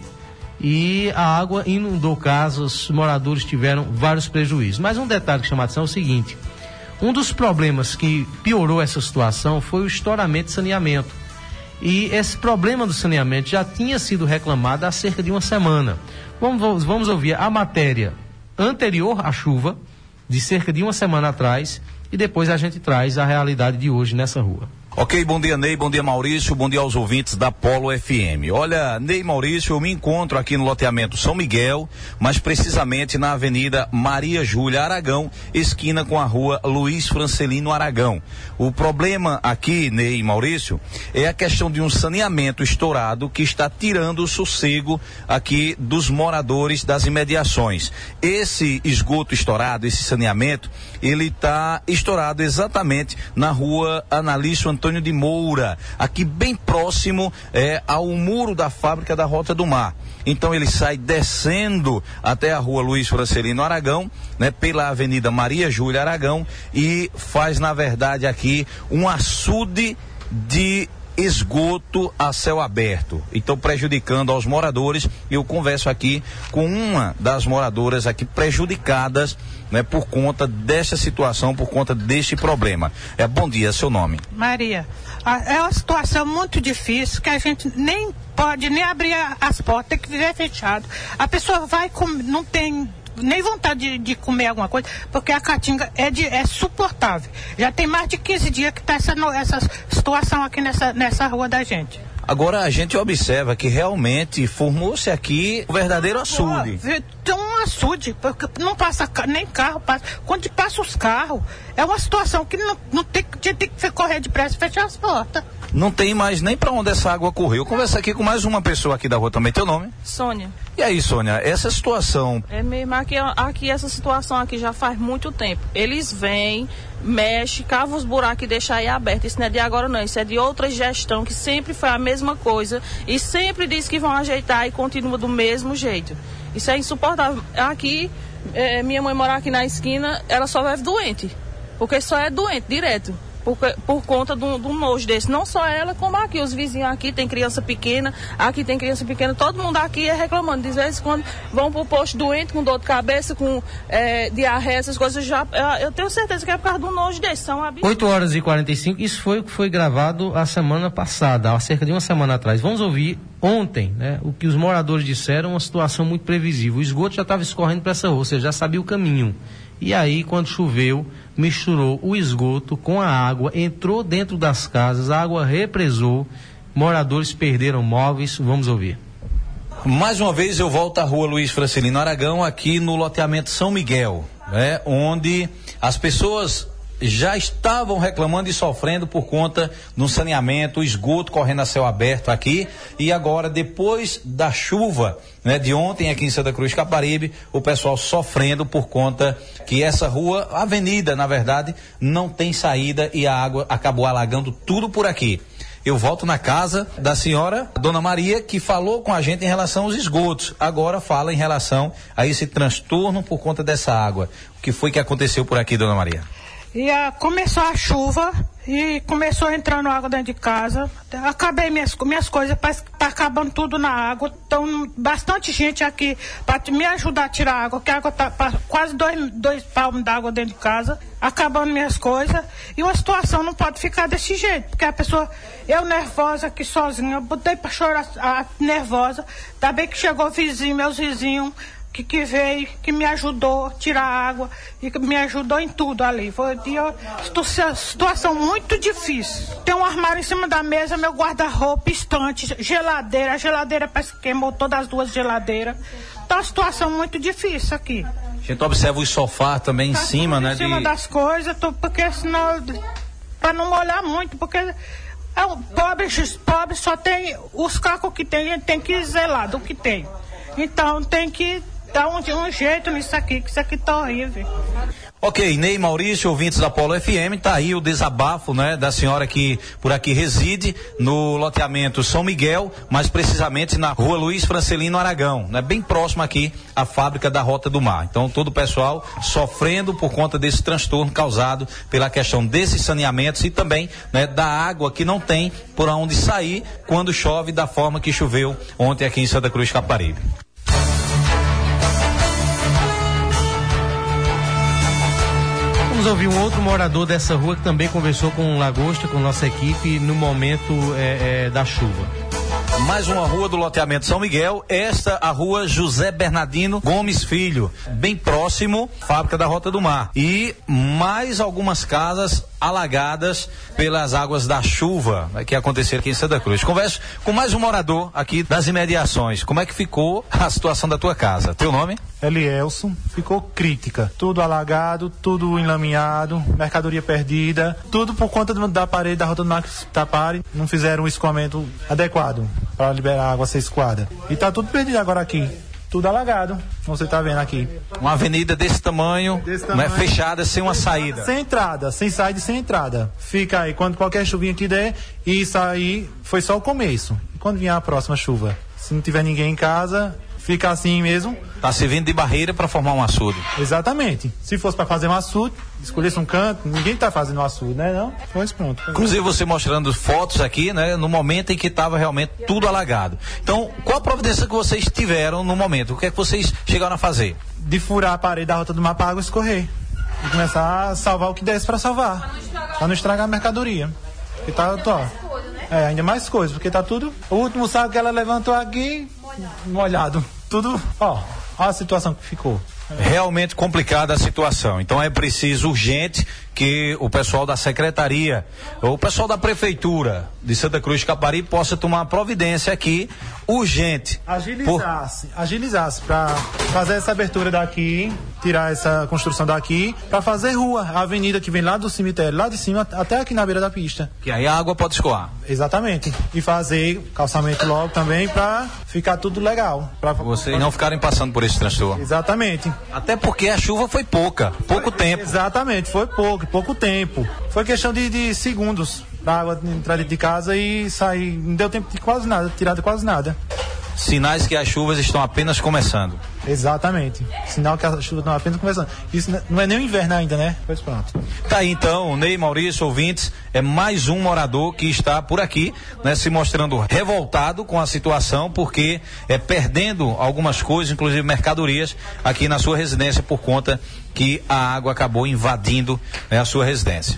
e a água inundou casas, os moradores tiveram vários prejuízos. Mas um detalhe que chama a atenção é o seguinte: um dos problemas que piorou essa situação foi o estouramento de saneamento. E esse problema do saneamento já tinha sido reclamado há cerca de uma semana. Vamos, vamos ouvir a matéria anterior à chuva, de cerca de uma semana atrás, e depois a gente traz a realidade de hoje nessa rua. Ok, bom dia Ney, bom dia Maurício, bom dia aos ouvintes da Polo F M. Olha, Ney e Maurício, eu me encontro aqui no loteamento São Miguel, mas precisamente na Avenida Maria Júlia Aragão, esquina com a Rua Luiz Francelino Aragão. O problema aqui, Ney e Maurício, é a questão de um saneamento estourado que está tirando o sossego aqui dos moradores das imediações. Esse esgoto estourado, esse saneamento, ele está estourado exatamente na Rua Analício Antônio Antônio de Moura, aqui bem próximo é, ao muro da fábrica da Rota do Mar. Então ele sai descendo até a Rua Luiz Francelino Aragão, né, pela Avenida Maria Júlia Aragão, e faz na verdade aqui um açude de esgoto a céu aberto, então prejudicando aos moradores. Eu converso aqui com uma das moradoras aqui prejudicadas, né, por conta dessa situação, por conta deste problema. É, bom dia, seu nome? Maria. É uma situação muito difícil que a gente nem pode nem abrir as portas, tem que viver fechado. A pessoa vai comer, não tem nem vontade de, de comer alguma coisa, porque a caatinga é, de, é suportável. Já tem mais de quinze dias que está essa, essa situação aqui nessa, nessa rua da gente. Agora a gente observa que realmente formou-se aqui um verdadeiro açude. Tem um açude, porque não passa nem carro, passa. Quando passa os carros, é uma situação que não, não tem, tem que correr depressa e fechar as portas. Não tem mais nem para onde essa água correu. Eu converso aqui com mais uma pessoa aqui da rua também. Teu nome? Sônia. E aí, Sônia, essa situação... É mesmo, aqui, aqui essa situação aqui já faz muito tempo. Eles vêm, mexem, cavam os buracos e deixam aí aberto. Isso não é de agora não, isso é de outra gestão que sempre foi a mesma coisa e sempre diz que vão ajeitar e continua do mesmo jeito. Isso é insuportável. Aqui, é, minha mãe mora aqui na esquina, ela só vive doente, porque só é doente, direto. Por, por conta de um nojo desse. Não só ela, como aqui, os vizinhos aqui, tem criança pequena, aqui tem criança pequena, todo mundo aqui é reclamando. De vez em quando vão pro posto doente, com dor de cabeça, com é, diarreia, essas coisas, já, eu tenho certeza que é por causa de um nojo desse. São absurdos. oito horas e quarenta e cinco, isso foi o que foi gravado a semana passada, há cerca de uma semana atrás. Vamos ouvir ontem, né, o que os moradores disseram, uma situação muito previsível. O esgoto já estava escorrendo para essa rua, ou seja, já sabia o caminho. E aí, quando choveu, misturou o esgoto com a água, entrou dentro das casas, a água represou, moradores perderam móveis. Vamos ouvir. Mais uma vez eu volto à rua Luiz Francelino Aragão, aqui no loteamento São Miguel, né, onde as pessoas já estavam reclamando e sofrendo por conta do saneamento, o esgoto correndo a céu aberto aqui, e agora, depois da chuva, né, de ontem aqui em Santa Cruz Capibaribe, o pessoal sofrendo por conta que essa rua, avenida, na verdade, não tem saída e a água acabou alagando tudo por aqui. Eu volto na casa da senhora Dona Maria, que falou com a gente em relação aos esgotos. Agora fala em relação a esse transtorno por conta dessa água. O que foi que aconteceu por aqui, Dona Maria? E a, começou a chuva e começou entrando água dentro de casa. Acabei minhas, minhas coisas, tá acabando tudo na água. Então, bastante gente aqui para me ajudar a tirar água, que a água tá quase dois, dois palmos d'água dentro de casa, acabando minhas coisas. E uma situação não pode ficar desse jeito, porque a pessoa, eu nervosa aqui sozinha, eu botei para chorar, a, nervosa. Ainda bem que chegou o vizinho, meus vizinhos, Que, que veio, que me ajudou a tirar a água e que me ajudou em tudo ali. Foi uma situação muito difícil. Tem um armário em cima da mesa, meu guarda-roupa, estante, geladeira. A geladeira parece que queimou todas as duas geladeiras. Então, uma situação muito difícil aqui. A gente observa os sofás também tá em cima, né? Em cima de... das coisas, tô, porque senão, para não molhar muito, porque é um, pobre, pobre só tem os cacos que tem, a gente tem que zelar do que tem. Então, tem que dá um, um jeito nisso aqui, que isso aqui tá horrível. Ok, Ney Maurício, ouvintes da Polo F M, tá aí o desabafo, né, da senhora que por aqui reside no loteamento São Miguel, mais precisamente na rua Luiz Francelino Aragão, né, bem próximo aqui à fábrica da Rota do Mar. Então, todo o pessoal sofrendo por conta desse transtorno causado pela questão desses saneamentos e também, né, da água que não tem por onde sair quando chove da forma que choveu ontem aqui em Santa Cruz Capibaribe. Vamos ouvir um outro morador dessa rua que também conversou com o Lagosta, com nossa equipe, no momento é, é, da chuva. Mais uma rua do loteamento São Miguel, esta a rua José Bernardino Gomes Filho, bem próximo à fábrica da Rota do Mar. E mais algumas casas alagadas pelas águas da chuva, né, que aconteceram aqui em Santa Cruz. Converso com mais um morador aqui das imediações. Como é que ficou a situação da tua casa? Teu nome? Elielson. Ficou crítica. Tudo alagado, tudo enlameado, mercadoria perdida, tudo por conta da parede da Rota do Mar que taparem, não fizeram um escoamento adequado para liberar a água ser escoada. E tá tudo perdido agora aqui. Tudo alagado, você tá vendo aqui. Uma avenida desse tamanho, desse tamanho né, fechada, sem uma saída. Sem entrada, sem saída e sem entrada. Fica aí, quando qualquer chuvinha que der, e isso aí foi só o começo. E quando vier a próxima chuva, se não tiver ninguém em casa, fica assim mesmo. Tá servindo de barreira para formar um açude. Exatamente. Se fosse para fazer um açude, escolhesse um canto, ninguém tá fazendo um açude, né? Não? Pois pronto. Inclusive você mostrando fotos aqui, né? No momento em que estava realmente tudo alagado. Então, qual a providência que vocês tiveram no momento? O que é que vocês chegaram a fazer? De furar a parede da Rota do Mar para a água escorrer. E começar a salvar o que desse para salvar. Para não estragar a mercadoria. Porque tá, ó. É, ainda mais coisas, porque tá tudo. O último saco que ela levantou aqui, molhado. Tudo, ó. Olha a situação que ficou. Realmente complicada a situação. Então é preciso urgente que o pessoal da secretaria, ou o pessoal da prefeitura de Santa Cruz de Capibaribe possa tomar providência aqui urgente. Agilizasse, por... agilizasse para fazer essa abertura daqui, tirar essa construção daqui, para fazer rua, a avenida que vem lá do cemitério, lá de cima até aqui na beira da pista. Que aí a água pode escoar. Exatamente. E fazer calçamento logo também para ficar tudo legal. Para vocês não ficarem passando por esse transtorno. Exatamente. Até porque a chuva foi pouca, pouco foi, tempo. Exatamente, foi pouco, pouco tempo. Foi questão de, de segundos para a água entrar dentro de casa e sair. Não deu tempo de quase nada, tirar de quase nada. Sinais que as chuvas estão apenas começando. Exatamente. Sinal que as chuvas estão apenas começando. Isso não é nem o inverno ainda, né? Pois pronto. Tá aí então, Ney, Maurício, ouvintes, é mais um morador que está por aqui, né, se mostrando revoltado com a situação, porque é perdendo algumas coisas, inclusive mercadorias, aqui na sua residência por conta que a água acabou invadindo, né, a sua residência.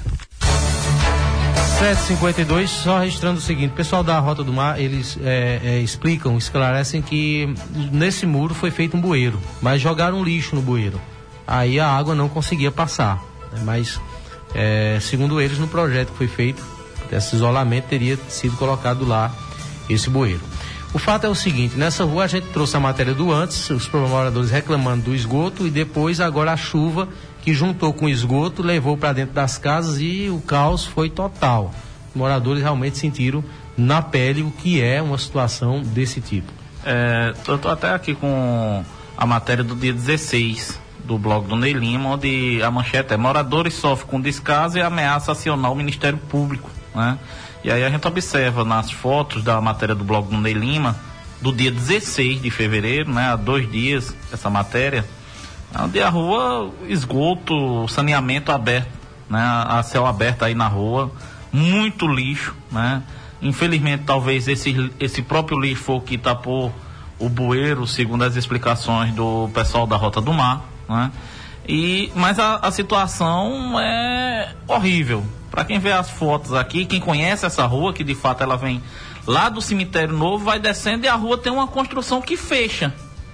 sete e cinquenta e dois, só registrando o seguinte, o pessoal da Rota do Mar, eles é, é, explicam, esclarecem que nesse muro foi feito um bueiro, mas jogaram lixo no bueiro, aí a água não conseguia passar, né? Mas é, segundo eles, no projeto que foi feito, esse isolamento teria sido colocado lá esse bueiro. O fato é o seguinte, nessa rua a gente trouxe a matéria do antes, os moradores reclamando do esgoto, e depois agora a chuva que juntou com o esgoto, levou para dentro das casas e o caos foi total. Os moradores realmente sentiram na pele o que é uma situação desse tipo. É, eu estou até aqui com a matéria do dia dezesseis do blog do Ney Lima, onde a manchete é: moradores sofrem com descaso e ameaça acionar o Ministério Público, né? E aí a gente observa nas fotos da matéria do blog do Ney Lima, do dia dezesseis de fevereiro, né? Há dois dias, essa matéria, onde a rua, esgoto, saneamento aberto, né? A céu aberto aí na rua, muito lixo, né? Infelizmente, talvez esse, esse próprio lixo foi o que tapou o bueiro, segundo as explicações do pessoal da Rota do Mar, né? E, mas a, a situação é horrível. Para quem vê as fotos aqui, quem conhece essa rua, que de fato ela vem lá do Cemitério Novo, vai descendo e a rua tem uma construção que fecha.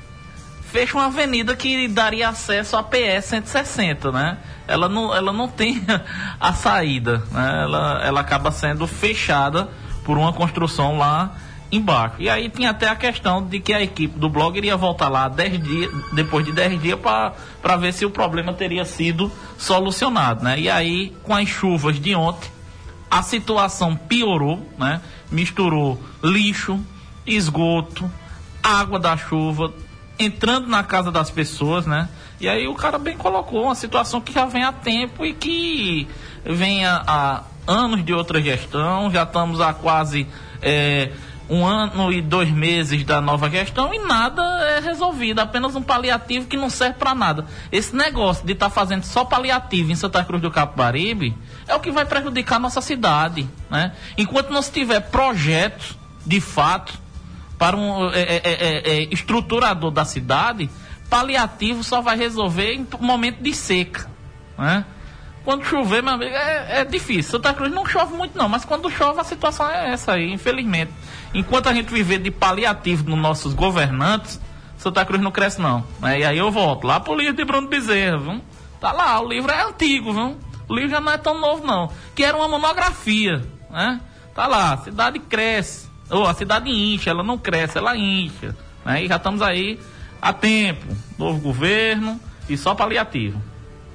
Fecha uma avenida que daria acesso à P S cento e sessenta, né? Ela não, ela não tem a saída, né? Ela, ela acaba sendo fechada por uma construção lá embaixo. E aí tinha até a questão de que a equipe do blog iria voltar lá dez dias, depois de dez dias para ver se o problema teria sido solucionado, né? E aí, com as chuvas de ontem, a situação piorou, né? Misturou lixo, esgoto, água da chuva, entrando na casa das pessoas, né? E aí o cara bem colocou uma situação que já vem há tempo e que vem há, há anos de outra gestão, já estamos há quase é, um ano e dois meses da nova gestão e nada é resolvido, apenas um paliativo que não serve para nada. Esse negócio de estar tá fazendo só paliativo em Santa Cruz do Capibaribe é o que vai prejudicar a nossa cidade, né? Enquanto não se tiver projetos, de fato, para um é, é, é, é, estruturador da cidade, paliativo só vai resolver em momento de seca, né? Quando chover, meu amigo, é, é difícil. Santa Cruz não chove muito não, mas quando chove a situação é essa aí, infelizmente. Enquanto a gente viver de paliativo nos nossos governantes, Santa Cruz não cresce não, né? E aí eu volto lá pro livro de Bruno Bezerra, viu? Tá lá, o livro é antigo, viu? O livro já não é tão novo não, que era uma monografia, né? Tá lá, a cidade cresce, ou a cidade incha, ela não cresce, ela incha, né? E já estamos aí há tempo, novo governo e só paliativo.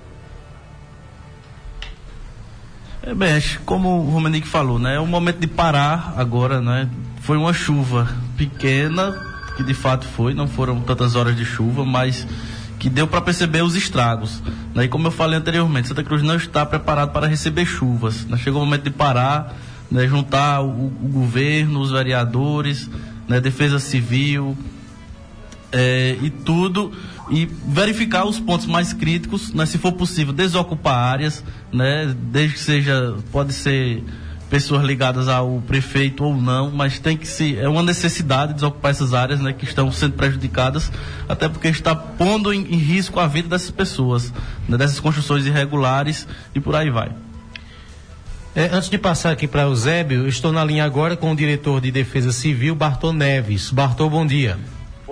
É bem, como o Romanique falou, né? É o momento de parar agora, né? Foi uma chuva pequena, que de fato foi, não foram tantas horas de chuva, mas que deu para perceber os estragos, né? E como eu falei anteriormente, Santa Cruz não está preparado para receber chuvas, né? Chegou o momento de parar, né? Juntar o, o governo, os vereadores, né? Defesa Civil, é, e tudo, e verificar os pontos mais críticos, né? Se for possível, desocupar áreas, né? Desde que seja, pode ser pessoas ligadas ao prefeito ou não, mas tem que se, é uma necessidade desocupar essas áreas, né? Que estão sendo prejudicadas, até porque está pondo em, em risco a vida dessas pessoas, né? Dessas construções irregulares e por aí vai. É, antes de passar aqui para o Eusébio, estou na linha agora com o diretor de Defesa Civil, Bartô Neves. Bartô, bom dia. Bom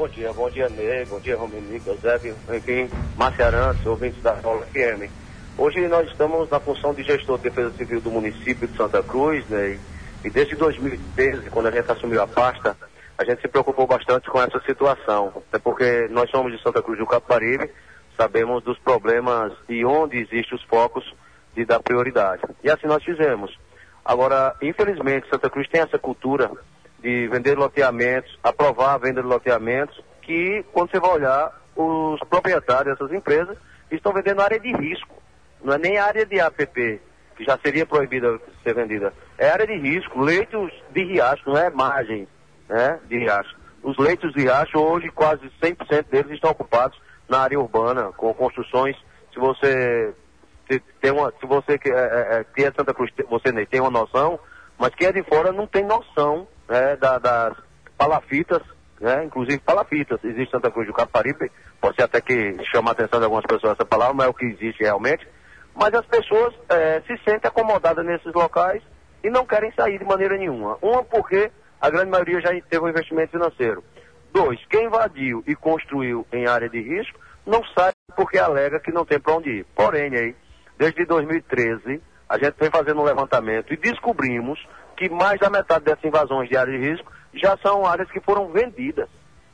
bom dia. Bom dia, Ney. Bom dia, Romenico, Eusébio, enfim, Márcia Arantes, ouvintes da Polo F M. Hoje nós estamos na função de gestor de defesa civil do município de Santa Cruz, Ney. E desde dois mil e treze, quando a gente assumiu a pasta, a gente se preocupou bastante com essa situação. Até porque nós somos de Santa Cruz do Capibaribe, sabemos dos problemas e onde existem os focos de dar prioridade. E assim nós fizemos. Agora, infelizmente, Santa Cruz tem essa cultura de vender loteamentos, aprovar a venda de loteamentos, que quando você vai olhar, os proprietários dessas empresas estão vendendo área de risco. Não é nem área de A P P, que já seria proibida de ser vendida. É área de risco, leitos de riacho, não é margem, né, de riacho. Os leitos de riacho, hoje, quase cem por cento deles estão ocupados na área urbana, com construções. Se você tem uma, se você que é, é, que é Santa Cruz, você nem tem uma noção, mas quem é de fora não tem noção, né, da, das palafitas, né, inclusive palafitas. Existe Santa Cruz do Capibaribe, pode ser até que chama a atenção de algumas pessoas essa palavra, mas é o que existe realmente. Mas as pessoas é, se sentem acomodadas nesses locais e não querem sair de maneira nenhuma. Uma, porque a grande maioria já teve um investimento financeiro. Dois, quem invadiu e construiu em área de risco não sai porque alega que não tem para onde ir. Porém, aí, desde dois mil e treze, a gente vem fazendo um levantamento e descobrimos que mais da metade dessas invasões de área de risco já são áreas que foram vendidas.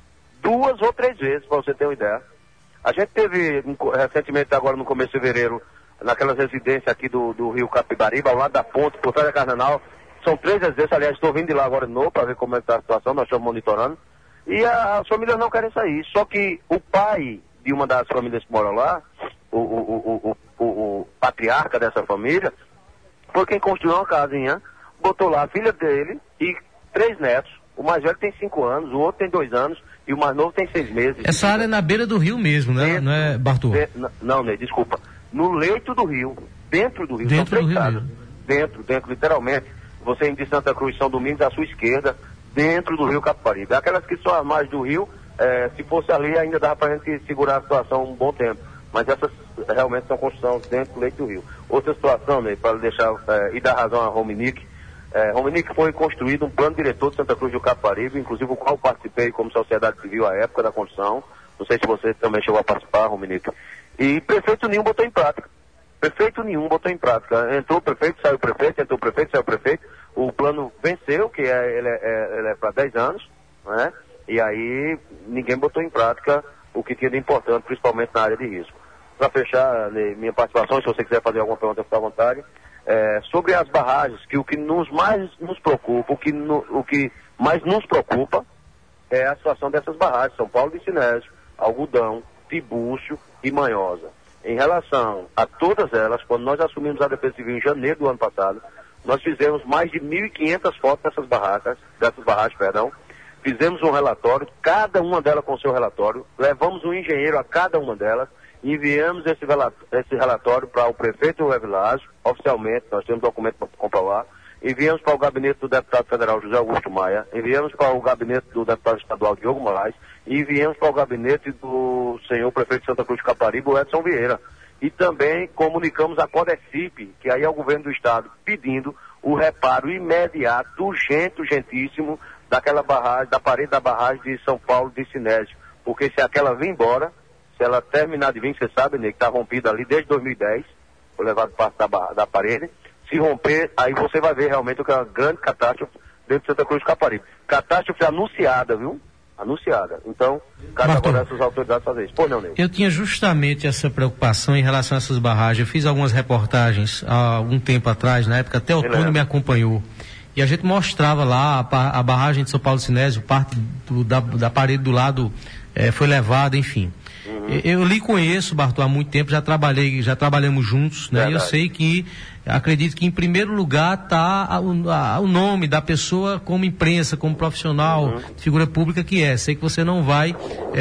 Duas ou três vezes, para você ter uma ideia. A gente teve, recentemente, agora no começo de fevereiro, naquelas residências aqui do, do Rio Capibaribe, ao lado da ponte, por trás da Cardenal. São três residências, aliás, estou vindo de lá agora de novo para ver como é que está a situação, nós estamos monitorando. E a, as famílias não querem sair. Só que o pai de uma das famílias que moram lá, o, o, o, o, o, o patriarca dessa família, foi quem construiu uma casinha, botou lá a filha dele e três netos. O mais velho tem cinco anos, o outro tem dois anos e o mais novo tem seis meses. Essa área é na beira do rio mesmo, né? Dentro, não é, Bartô? De, não, Ney, desculpa. No leito do rio, dentro do rio. Dentro são três do rio casas. mesmo. Dentro, dentro, literalmente. Você indo de Santa Cruz, São Domingos, à sua esquerda, dentro do Rio Capibaribe. Aquelas que são as margens do rio, é, se fosse ali ainda dava pra gente segurar a situação um bom tempo. Mas essas realmente são construções dentro do leito do rio. Outra situação, né, para deixar, é, e dar razão a Romenique, é, Romenique foi construído um plano diretor de Santa Cruz do Capibaribe, inclusive o qual participei como sociedade civil à época da construção. Não sei se você também chegou a participar, Romenique. E prefeito nenhum botou em prática. Prefeito nenhum botou em prática. Entrou o prefeito, saiu o prefeito, entrou o prefeito, saiu o prefeito. O plano venceu, que é, ele é, ele é para dez anos, né? E aí ninguém botou em prática o que tinha de importante, principalmente na área de risco. Para fechar minha participação, se você quiser fazer alguma pergunta, fique à vontade. É, sobre as barragens, que o que nos mais nos preocupa, o que, no, o que mais nos preocupa é a situação dessas barragens, São Paulo de Sinésio, Algodão, Tibúcio e Manhosa. Em relação a todas elas, quando nós assumimos a Defesa Civil em janeiro do ano passado, nós fizemos mais de mil e quinhentas fotos dessas barracas, dessas barragens, perdão. Fizemos um relatório, cada uma delas com seu relatório, levamos um engenheiro a cada uma delas, enviamos esse, esse relatório para o prefeito Evilásio, oficialmente, nós temos documento para comprovar, enviamos para o gabinete do deputado federal José Augusto Maia, enviamos para o gabinete do deputado estadual Diogo Moraes, e enviamos para o gabinete do senhor prefeito de Santa Cruz de Capibaribe, o Edson Vieira. E também comunicamos a Codecipe, que aí é o governo do estado, pedindo o reparo imediato, urgente, urgentíssimo, daquela barragem, da parede da barragem de São Paulo de Sinésio. Porque se aquela vir embora, se ela terminar de vir, você sabe, né, que está rompida ali desde dois mil e dez, foi levado parte da, da parede, se romper, aí você vai ver realmente o que é uma grande catástrofe dentro de Santa Cruz de Capibaribe. Catástrofe anunciada, viu? Anunciada. Então, cabe agora essas autoridades fazer isso. Pô, não, Ney. Eu tinha justamente essa preocupação em relação a essas barragens. Eu fiz algumas reportagens há algum tempo atrás, na época até o Túlio me acompanhou. E a gente mostrava lá a, a barragem de São Paulo de Sinésio, parte do, da, da parede do lado eh, foi levada, enfim. Uhum. Eu, eu lhe conheço, Bartô, há muito tempo, já trabalhei, já trabalhamos juntos, né? E eu sei que, acredito que em primeiro lugar está o nome da pessoa como imprensa, como profissional, uhum. figura pública que é. Sei que você não vai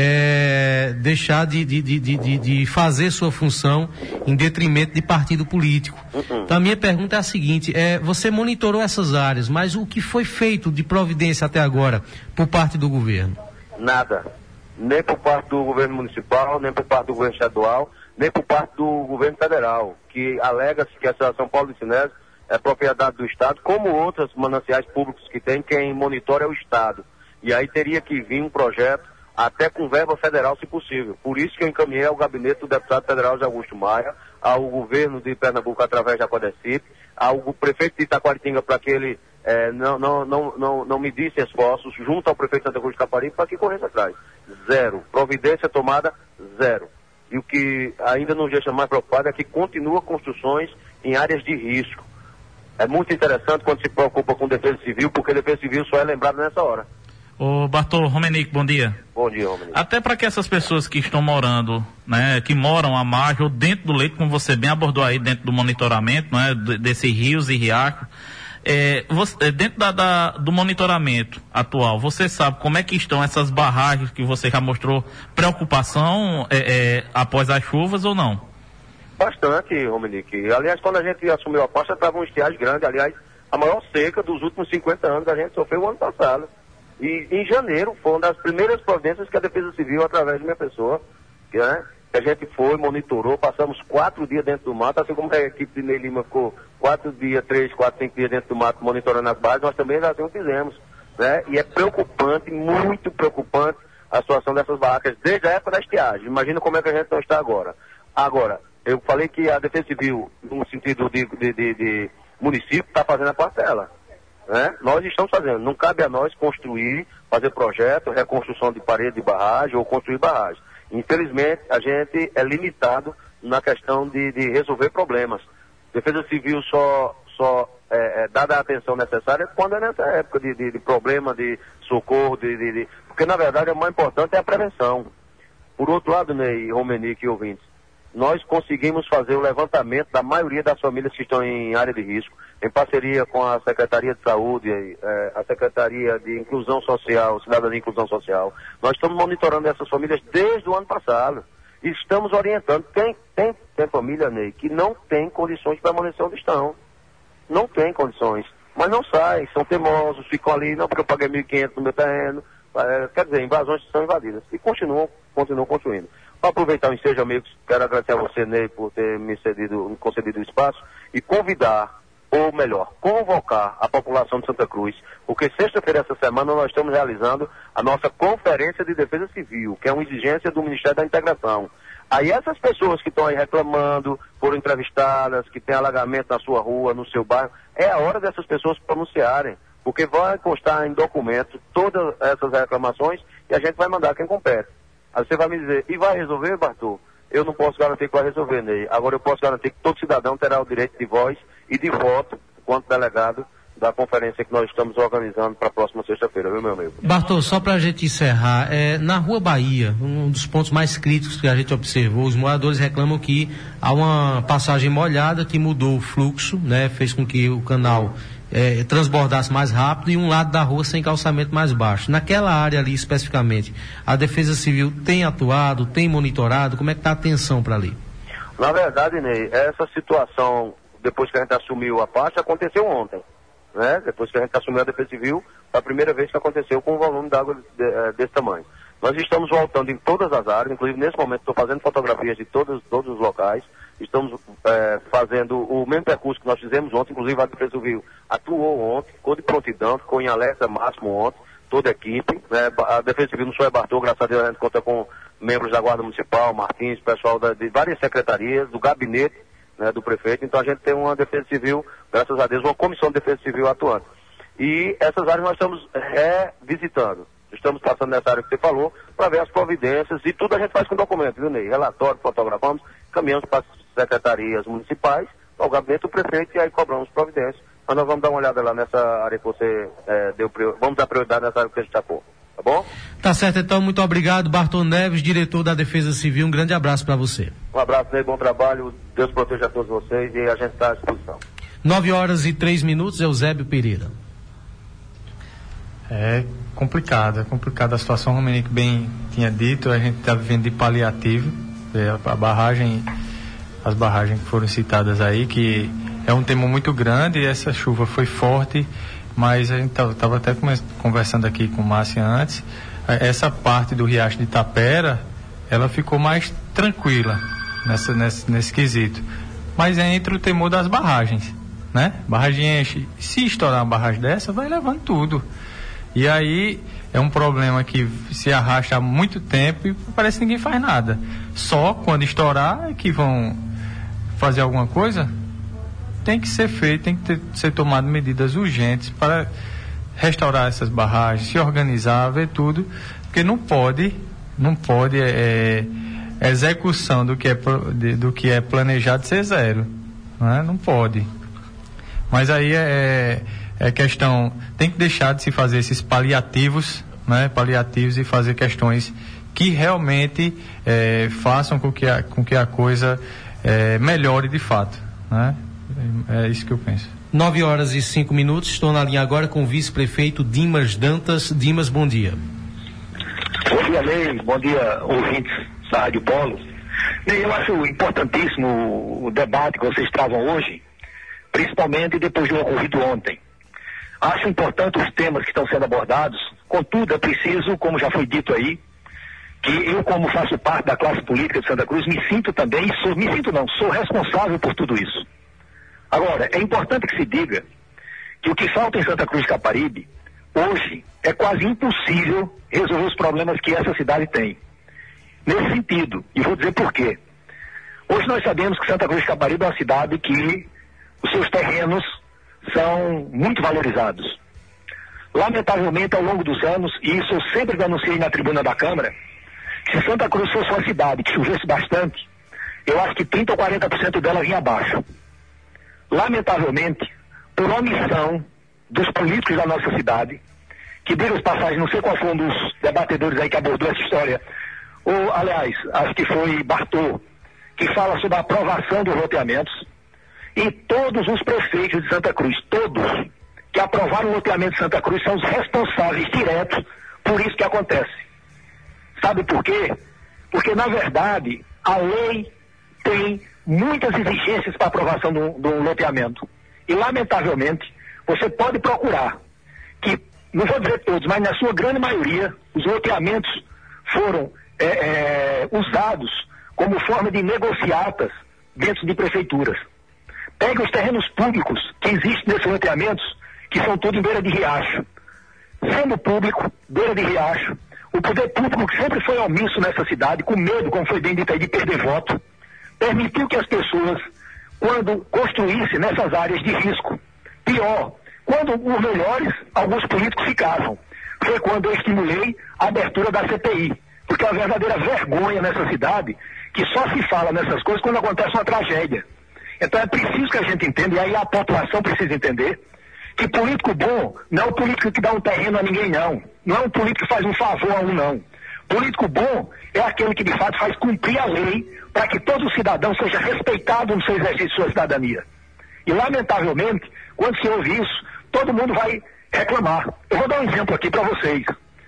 é, deixar de, de, de, de, de fazer sua função em detrimento de partido político. Uhum. Então a minha pergunta é a seguinte, é, você monitorou essas áreas, mas o que foi feito de providência até agora por parte do governo? Nada. Nem por parte do governo municipal, nem por parte do governo estadual, nem por parte do governo federal, que alega-se que a São Paulo de Sinésio é propriedade do Estado, como outros mananciais públicos que tem, quem monitora é o Estado. E aí teria que vir um projeto até com verba federal, se possível. Por isso que eu encaminhei ao gabinete do deputado federal de Augusto Maia, ao governo de Pernambuco através da Codecip, ao prefeito de Itaquaritinga para que ele eh, não, não, não, não, não medisse esforços junto ao prefeito de Santa Cruz de Caparibe para que corresse atrás. Zero. Providência tomada, zero. E o que ainda nos deixa mais preocupado é que continua construções em áreas de risco. É muito interessante quando se preocupa com defesa civil, porque defesa civil só é lembrado nessa hora. Ô Bartô, Romenick, bom dia. Bom dia, Romenick. Até para que essas pessoas que estão morando, né, que moram à margem ou dentro do leito, como você bem abordou aí, dentro do monitoramento, né, desses rios e riachos, é, você, dentro da, da, do monitoramento atual, você sabe como é que estão essas barragens que você já mostrou preocupação é, é, após as chuvas ou não? Bastante, Romenick. Aliás, quando a gente assumiu a pasta, estava um estiagem grande. Aliás, a maior seca dos últimos cinquenta anos a gente sofreu o ano passado. E em janeiro foi uma das primeiras providências que a Defesa Civil, através de minha pessoa, que, né, que a gente foi, monitorou, passamos quatro dias dentro do mato, assim como a equipe de Ney Lima ficou quatro dias, três, quatro, cinco dias dentro do mato monitorando as bases, nós também assim o fizemos, né? E é preocupante, muito preocupante a situação dessas barracas desde a época da estiagem. Imagina como é que a gente não está agora. Agora, eu falei que a Defesa Civil, no sentido de, de, de, de município, está fazendo a parcela. Né? Nós estamos fazendo, não cabe a nós construir, fazer projeto, reconstrução de parede de barragem ou construir barragem. Infelizmente, a gente é limitado na questão de, de resolver problemas. Defesa Civil só, só é, é, dada a atenção necessária quando é nessa época de, de, de problema, de socorro, de, de, de... porque na verdade o mais importante é a prevenção. Por outro lado, Ney, Romenick e ouvintes, nós conseguimos fazer o levantamento da maioria das famílias que estão em área de risco, em parceria com a Secretaria de Saúde, eh, a Secretaria de Inclusão Social, Cidadania e Inclusão Social. Nós estamos monitorando essas famílias desde o ano passado. E estamos orientando. Tem, tem, tem família, Ney, que não tem condições de permanecer onde estão. Não tem condições. Mas não saem, são teimosos, ficam ali, não porque eu paguei mil e quinhentos no meu terreno. Eh, quer dizer, invasões são invadidas. E continuam, continuam construindo. Para aproveitar o ensejo, amigos, quero agradecer a você, Ney, por ter me, cedido, me concedido o espaço e convidar, ou melhor, convocar a população de Santa Cruz, porque sexta-feira essa semana nós estamos realizando a nossa Conferência de Defesa Civil, que é uma exigência do Ministério da Integração. Aí essas pessoas que estão aí reclamando, foram entrevistadas, que tem alagamento na sua rua, no seu bairro, é a hora dessas pessoas pronunciarem, porque vai constar em documento todas essas reclamações e a gente vai mandar quem compete. Aí você vai me dizer, e vai resolver, Bartô? Eu não posso garantir que vai resolver, Ney. Agora eu posso garantir que todo cidadão terá o direito de voz e de voto, enquanto delegado da conferência que nós estamos organizando para a próxima sexta-feira, viu, meu amigo? Bartô, só para a gente encerrar, é, na Rua Bahia, um dos pontos mais críticos que a gente observou, os moradores reclamam que há uma passagem molhada que mudou o fluxo, né, fez com que o canal É, transbordasse mais rápido e um lado da rua sem calçamento mais baixo. Naquela área ali especificamente, a Defesa Civil tem atuado, tem monitorado? Como é que está a atenção para ali? Na verdade, Ney, essa situação, depois que a gente assumiu a pasta, aconteceu ontem. Né? Depois que a gente assumiu a Defesa Civil, foi a primeira vez que aconteceu com um volume d'água de, desse tamanho. Nós estamos voltando em todas as áreas, inclusive nesse momento estou fazendo fotografias de todos, todos os locais. Estamos é, fazendo o mesmo percurso que nós fizemos ontem, inclusive a Defesa Civil atuou ontem, ficou de prontidão, ficou em alerta máximo ontem, toda a equipe. Né? A Defesa Civil não só é Bartô, graças a Deus a gente conta com membros da Guarda Municipal, Martins, pessoal da, de várias secretarias, do gabinete, né, do prefeito. Então a gente tem uma Defesa Civil, graças a Deus, uma comissão de Defesa Civil atuante. E essas áreas nós estamos revisitando. Estamos passando nessa área que você falou, para ver as providências, e tudo a gente faz com documento, viu, Ney? Relatório, fotografamos, caminhamos para as secretarias municipais, ao gabinete do prefeito, e aí cobramos providências. Mas nós vamos dar uma olhada lá nessa área que você é, deu, vamos dar prioridade nessa área que você destacou, tá bom? Tá certo, então, muito obrigado, Bartô Neves, diretor da Defesa Civil, um grande abraço para você. Um abraço, Ney, bom trabalho, Deus proteja a todos vocês, e a gente está à disposição. Nove horas e três minutos, Eusébio Pereira. É complicado, é complicada a situação, como o Romenick bem tinha dito, a gente está vivendo de paliativo, a barragem, as barragens que foram citadas aí, que é um tema muito grande, e essa chuva foi forte, mas a gente estava até conversando aqui com Márcia antes, essa parte do riacho de Itapera, ela ficou mais tranquila nessa, nesse, nesse quesito, mas é entre o temor das barragens, né? Barragem enche, se estourar uma barragem dessa, vai levando tudo. E aí é um problema que se arrasta há muito tempo e parece que ninguém faz nada. Só quando estourar é que vão fazer alguma coisa. Tem que ser feito, tem que ter, ser tomado medidas urgentes para restaurar essas barragens, se organizar, ver tudo, porque não pode, não pode é, execução do que é, do que é planejado ser zero, né? Não pode. Mas aí é, é questão, tem que deixar de se fazer esses paliativos, né? Paliativos e fazer questões que realmente é, façam com que a, com que a coisa é, melhore de fato, né? É isso que eu penso. Nove horas e cinco minutos, estou na linha agora com o vice-prefeito Dimas Dantas. Dimas, bom dia. Bom dia, Ney. Bom dia, ouvintes da Rádio Polo. Ney, eu acho importantíssimo o debate que vocês travam hoje, principalmente depois do ocorrido ontem. Acho importante os temas que estão sendo abordados, contudo é preciso, como já foi dito aí, que eu, como faço parte da classe política de Santa Cruz, me sinto também, e sou, me sinto não, sou responsável por tudo isso. Agora, é importante que se diga que o que falta em Santa Cruz de Caparibe, hoje, é quase impossível resolver os problemas que essa cidade tem. Nesse sentido, e vou dizer por quê. Hoje nós sabemos que Santa Cruz de Caparibe é uma cidade que os seus terrenos são muito valorizados. Lamentavelmente, ao longo dos anos, e isso eu sempre denunciei na tribuna da Câmara, que se Santa Cruz fosse uma cidade que chovesse bastante, eu acho que trinta ou quarenta por cento dela vinha abaixo. Lamentavelmente, por omissão dos políticos da nossa cidade, que deram as passagens, não sei qual foi um dos debatedores aí que abordou essa história, ou, aliás, acho que foi Bartô, que fala sobre a aprovação dos loteamentos, e todos os prefeitos de Santa Cruz, todos que aprovaram o loteamento de Santa Cruz são os responsáveis diretos por isso que acontece. Sabe por quê? Porque, na verdade, a lei tem muitas exigências para aprovação de um, de um loteamento. E, lamentavelmente, você pode procurar que, não vou dizer todos, mas na sua grande maioria, os loteamentos foram é, é, usados como forma de negociatas dentro de prefeituras. Pega os terrenos públicos que existem nesses loteamentos, que são todos em beira de riacho. Sendo público, beira de riacho, o poder público, que sempre foi omisso nessa cidade, com medo, como foi bem dito aí, de perder voto, permitiu que as pessoas, quando construíssem nessas áreas de risco, pior, quando os melhores, alguns políticos ficavam. Foi quando eu estimulei a abertura da C P I, porque é uma verdadeira vergonha nessa cidade, que só se fala nessas coisas quando acontece uma tragédia. Então é preciso que a gente entenda, e aí a população precisa entender, que político bom não é o político que dá um terreno a ninguém, não. Não é um político que faz um favor a um, não. Político bom é aquele que de fato faz cumprir a lei para que todo cidadão seja respeitado no seu exercício de sua cidadania. E lamentavelmente, quando se ouve isso, todo mundo vai reclamar. Eu vou dar um exemplo aqui para vocês.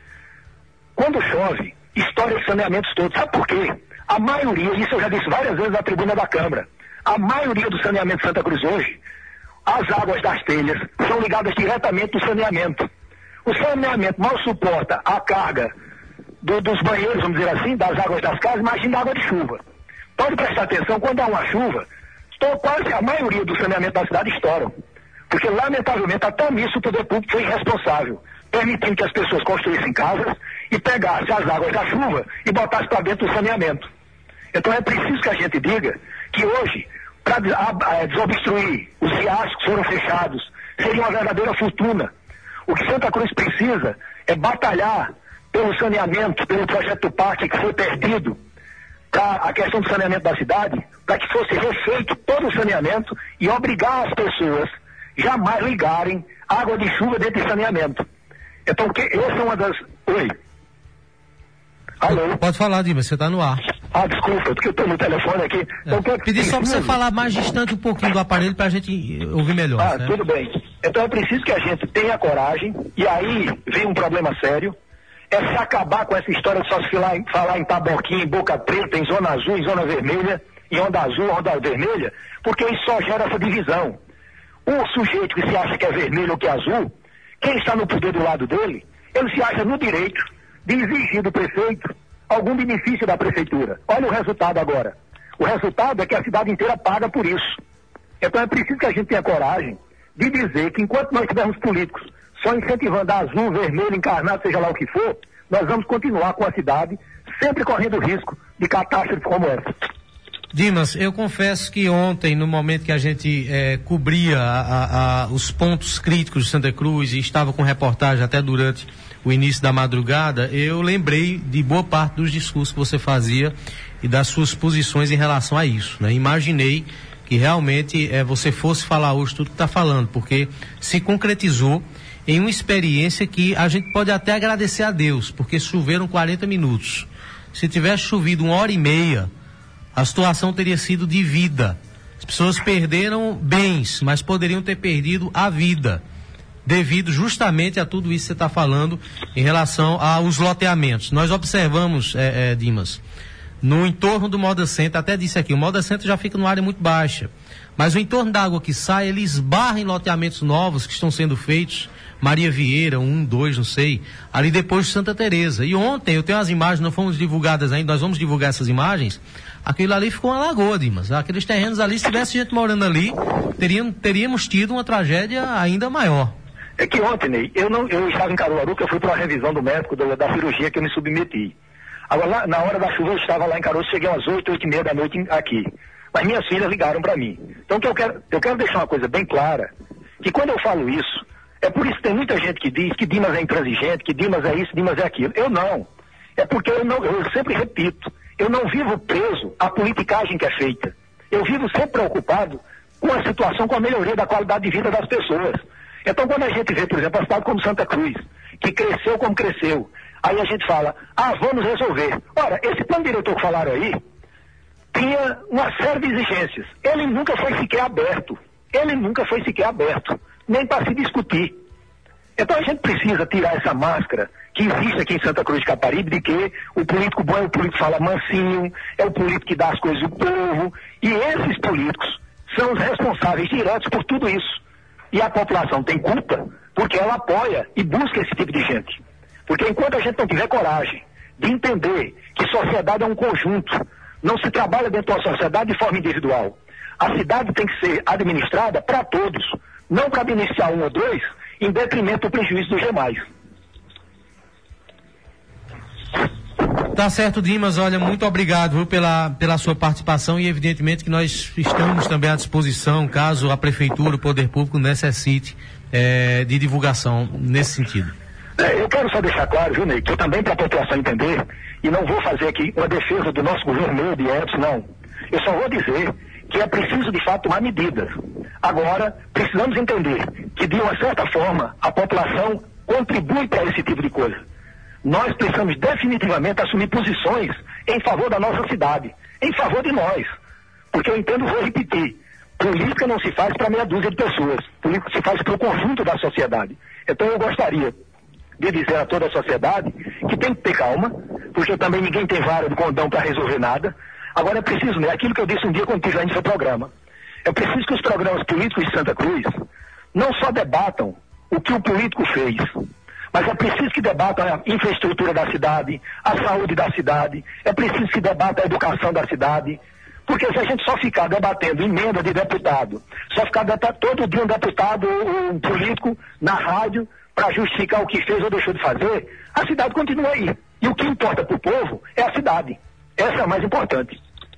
Quando chove, estoura os saneamentos todos. Sabe por quê? A maioria, isso eu já disse várias vezes na tribuna da Câmara, a maioria do saneamento de Santa Cruz hoje, as águas das telhas são ligadas diretamente do saneamento. O saneamento mal suporta a carga do, dos banheiros, vamos dizer assim, das águas das casas, imagina a água de chuva. Pode prestar atenção, quando há uma chuva, tô, quase a maioria do saneamento da cidade estouram. Porque, lamentavelmente, até nisso o poder público foi irresponsável, permitindo que as pessoas construíssem casas e pegassem as águas da chuva e botassem para dentro do saneamento. Então é preciso que a gente diga que hoje, para desobstruir os riachos que foram fechados, seria uma verdadeira fortuna. O que Santa Cruz precisa é batalhar pelo saneamento, pelo projeto do parque que foi perdido, para a questão do saneamento da cidade, para que fosse refeito todo o saneamento e obrigar as pessoas jamais ligarem água de chuva dentro de saneamento. Então, que, essa é uma das... Oi? Alô? Pode falar, Dimas, você está no ar. Ah, desculpa, porque eu estou no telefone aqui. É. Então, Pedi só para você falar mais distante um pouquinho do aparelho para a gente ouvir melhor. Ah, né? Tudo bem. Então é preciso que a gente tenha coragem, e aí vem um problema sério, é se acabar com essa história de só se falar em, falar em taboquinha, em boca preta, em zona azul, em zona vermelha, em onda azul, onda vermelha, porque isso só gera essa divisão. O sujeito que se acha que é vermelho ou que é azul, quem está no poder do lado dele, ele se acha no direito de exigir do prefeito algum benefício da prefeitura. Olha o resultado agora. O resultado é que a cidade inteira paga por isso. Então é preciso que a gente tenha coragem de dizer que enquanto nós tivermos políticos só incentivando a azul, vermelho, encarnado, seja lá o que for, nós vamos continuar com a cidade sempre correndo risco de catástrofes como essa. Dimas, eu confesso que ontem, no momento que a gente eh, cobria a, a, a, os pontos críticos de Santa Cruz e estava com reportagem até durante o início da madrugada, eu lembrei de boa parte dos discursos que você fazia e das suas posições em relação a isso, né? Imaginei que realmente eh, você fosse falar hoje tudo que está falando, porque se concretizou em uma experiência que a gente pode até agradecer a Deus, porque choveram quarenta minutos. Se tivesse chovido uma hora e meia, a situação teria sido de vida. As pessoas perderam bens, mas poderiam ter perdido a vida, devido justamente a tudo isso que você está falando em relação aos loteamentos. Nós observamos, é, é, Dimas, no entorno do Moda Center, até disse aqui, o Moda Center já fica numa área muito baixa, mas o entorno da água que sai, ele esbarra em loteamentos novos que estão sendo feitos, Maria Vieira, um, dois, não sei, ali depois de Santa Teresa. E ontem, eu tenho as imagens, não fomos divulgadas ainda, nós vamos divulgar essas imagens, aquilo ali ficou uma lagoa, Dimas. Aqueles terrenos ali, se tivesse gente morando ali, teríamos, teríamos tido uma tragédia ainda maior. É que ontem, Ney, eu, não, eu estava em Caruaru, que eu fui para a revisão do médico do, da cirurgia que eu me submeti. Agora, lá, na hora da chuva, eu estava lá em Caruaru, cheguei às oito, oito e meia da noite aqui. Mas minhas filhas ligaram para mim. Então, que eu, quero, eu quero deixar uma coisa bem clara, que quando eu falo isso, é por isso que tem muita gente que diz que Dimas é intransigente, que Dimas é isso, Dimas é aquilo. Eu não. É porque eu, não, eu sempre repito, eu não vivo preso à politicagem que é feita. Eu vivo sempre preocupado com a situação, com a melhoria da qualidade de vida das pessoas. Então, quando a gente vê, por exemplo, a cidade como Santa Cruz, que cresceu como cresceu, aí a gente fala, ah, vamos resolver. Ora, esse plano diretor que falaram aí, tinha uma série de exigências. Ele nunca foi sequer aberto. Ele nunca foi sequer aberto. Nem para se discutir. Então a gente precisa tirar essa máscara que existe aqui em Santa Cruz de Caparibe, de que o político bom é o político que fala mansinho, é o político que dá as coisas ao povo, e esses políticos são os responsáveis diretos por tudo isso. E a população tem culpa porque ela apoia e busca esse tipo de gente. Porque enquanto a gente não tiver coragem de entender que sociedade é um conjunto, não se trabalha dentro da sociedade de forma individual. A cidade tem que ser administrada para todos, não para beneficiar um ou dois, em detrimento do prejuízo dos demais. Tá certo, Dimas, olha, muito obrigado, viu, pela, pela sua participação, e evidentemente que nós estamos também à disposição, caso a Prefeitura, o Poder Público necessite é, de divulgação nesse sentido. É, eu quero só deixar claro, viu, Ney, que eu também, para a população entender, e não vou fazer aqui uma defesa do nosso governo, meu, de Edson, não. Eu só vou dizer que é preciso, de fato, tomar medidas. Agora, precisamos entender que, de uma certa forma, a população contribui para esse tipo de coisa. Nós precisamos definitivamente assumir posições em favor da nossa cidade, em favor de nós. Porque eu entendo, vou repetir, política não se faz para meia dúzia de pessoas, política se faz para o conjunto da sociedade. Então eu gostaria de dizer a toda a sociedade que tem que ter calma, porque também ninguém tem vara de condão para resolver nada. Agora é preciso, né, aquilo que eu disse um dia quando tive no seu programa, é preciso que os programas políticos de Santa Cruz não só debatam o que o político fez, mas é preciso que debatam a infraestrutura da cidade, a saúde da cidade, é preciso que debatam a educação da cidade, porque se a gente só ficar debatendo emenda de deputado, só ficar todo dia um deputado, um político na rádio para justificar o que fez ou deixou de fazer, a cidade continua aí. E o que importa para o povo é a cidade. Essa é a mais importante.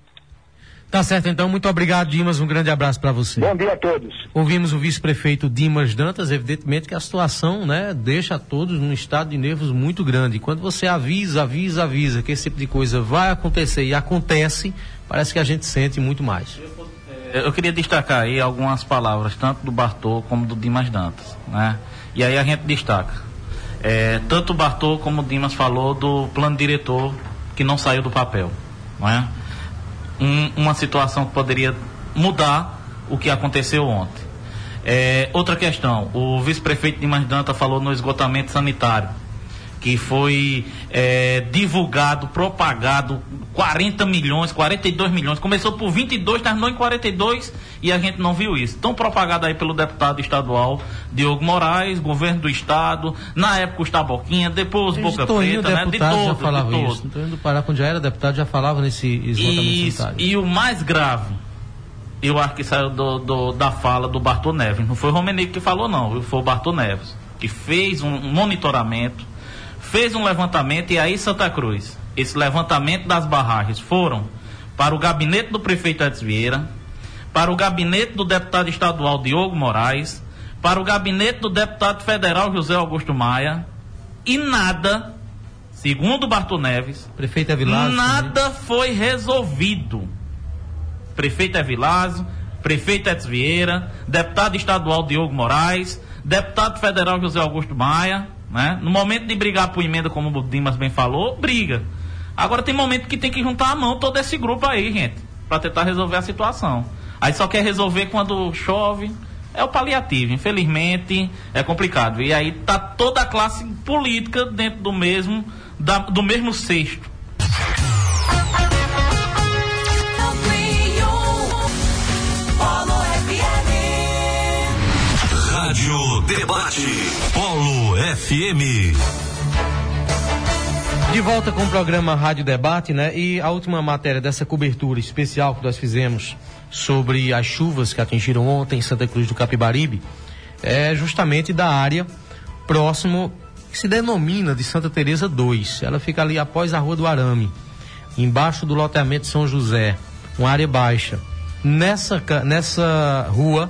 Tá certo, então, muito obrigado, Dimas, um grande abraço para você. Bom dia a todos. Ouvimos o vice-prefeito Dimas Dantas, evidentemente que a situação, né, deixa todos num estado de nervos muito grande. Quando você avisa, avisa, avisa que esse tipo de coisa vai acontecer e acontece, parece que a gente sente muito mais. Eu queria destacar aí algumas palavras, tanto do Bartô como do Dimas Dantas, né? E aí a gente destaca, é, tanto o Bartô como o Dimas falou do plano diretor que não saiu do papel, não é? Um, uma situação que poderia mudar o que aconteceu ontem. É, outra questão, o vice-prefeito Dimas Dantas falou no esgotamento sanitário, que foi é, divulgado, propagado quarenta milhões, quarenta e dois milhões, começou por vinte e dois, terminou em quarenta e dois e a gente não viu isso. Tão propagado aí pelo deputado estadual Diogo Moraes, governo do estado, na época o Taboquinha, depois Boca Preta, né? De todo, já falava de todo. Isso. Então, indo Pará, quando já era deputado, já falava nesse esgotamento isso, sanitário. E o mais grave, eu acho que saiu do, do, da fala do Bartô Neves, não foi o Romenico que falou não, foi o Bartô Neves, que fez um monitoramento, fez um levantamento, e aí Santa Cruz, esse levantamento das barragens foram para o gabinete do prefeito Edson Vieira, para o gabinete do deputado estadual Diogo Moraes, para o gabinete do deputado federal José Augusto Maia, e nada, segundo Bartô Neves, prefeito Evilásio, nada também foi resolvido. Prefeito Evilásio, prefeito Edson Vieira, deputado estadual Diogo Moraes, deputado federal José Augusto Maia, né? No momento de brigar por emenda, como o Dimas bem falou, briga. Agora tem momento que tem que juntar a mão todo esse grupo aí, gente, para tentar resolver a situação. Aí só quer resolver quando chove. É o paliativo, infelizmente é complicado. E aí tá toda a classe política dentro do mesmo, da, do mesmo cesto. Rádio Debate, Polo F M. De volta com o programa Rádio Debate, né? E a última matéria dessa cobertura especial que nós fizemos sobre as chuvas que atingiram ontem em Santa Cruz do Capibaribe é justamente da área próximo, que se denomina de Santa Teresa dois. Ela fica ali após a Rua do Arame, embaixo do loteamento São José, uma área baixa. Nessa, nessa rua,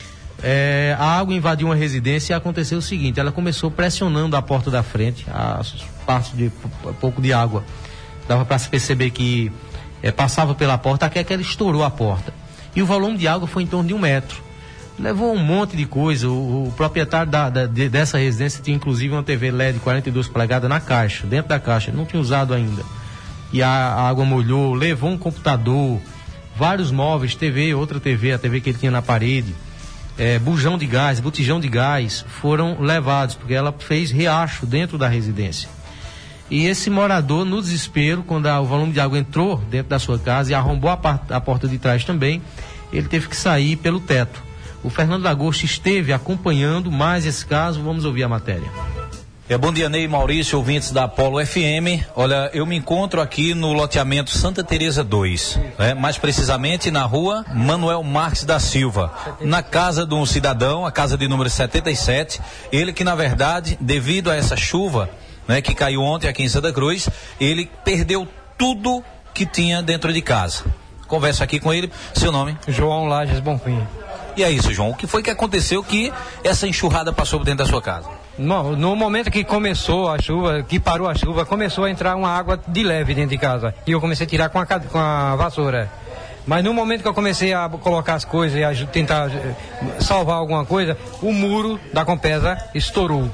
é, a água invadiu uma residência e aconteceu o seguinte: ela começou pressionando a porta da frente, as partes de pouco de água. Dava para se perceber que é, passava pela porta, até que ela estourou a porta. E o volume de água foi em torno de um metro. Levou um monte de coisa. O, o proprietário da, da, de, dessa residência tinha inclusive uma T V L E D de quarenta e duas polegadas na caixa, dentro da caixa, não tinha usado ainda. E a, a água molhou, levou um computador, vários móveis, T V, outra T V, a T V que ele tinha na parede, é, bujão de gás, botijão de gás, foram levados, porque ela fez riacho dentro da residência. E esse morador, no desespero, quando a, o volume de água entrou dentro da sua casa e arrombou a, par, a porta de trás também, ele teve que sair pelo teto. O Fernando Lagosto esteve acompanhando mais esse caso. Vamos ouvir a matéria. É, bom dia, Ney, Maurício, ouvintes da Polo F M. Olha, eu me encontro aqui no loteamento Santa Teresa dois, né? Mais precisamente na rua Manuel Marques da Silva, na casa de um cidadão, a casa de número setenta e sete. Ele que, na verdade, devido a essa chuva, né, que caiu ontem aqui em Santa Cruz, ele perdeu tudo que tinha dentro de casa. Converso aqui com ele. Seu nome? João Lages Bonfim. E é isso, João. O que foi que aconteceu que essa enxurrada passou por dentro da sua casa? No, no momento que começou a chuva, que parou a chuva, começou a entrar uma água de leve dentro de casa. E eu comecei a tirar com a, com a vassoura. Mas no momento que eu comecei a colocar as coisas e a tentar salvar alguma coisa, o muro da Compesa estourou.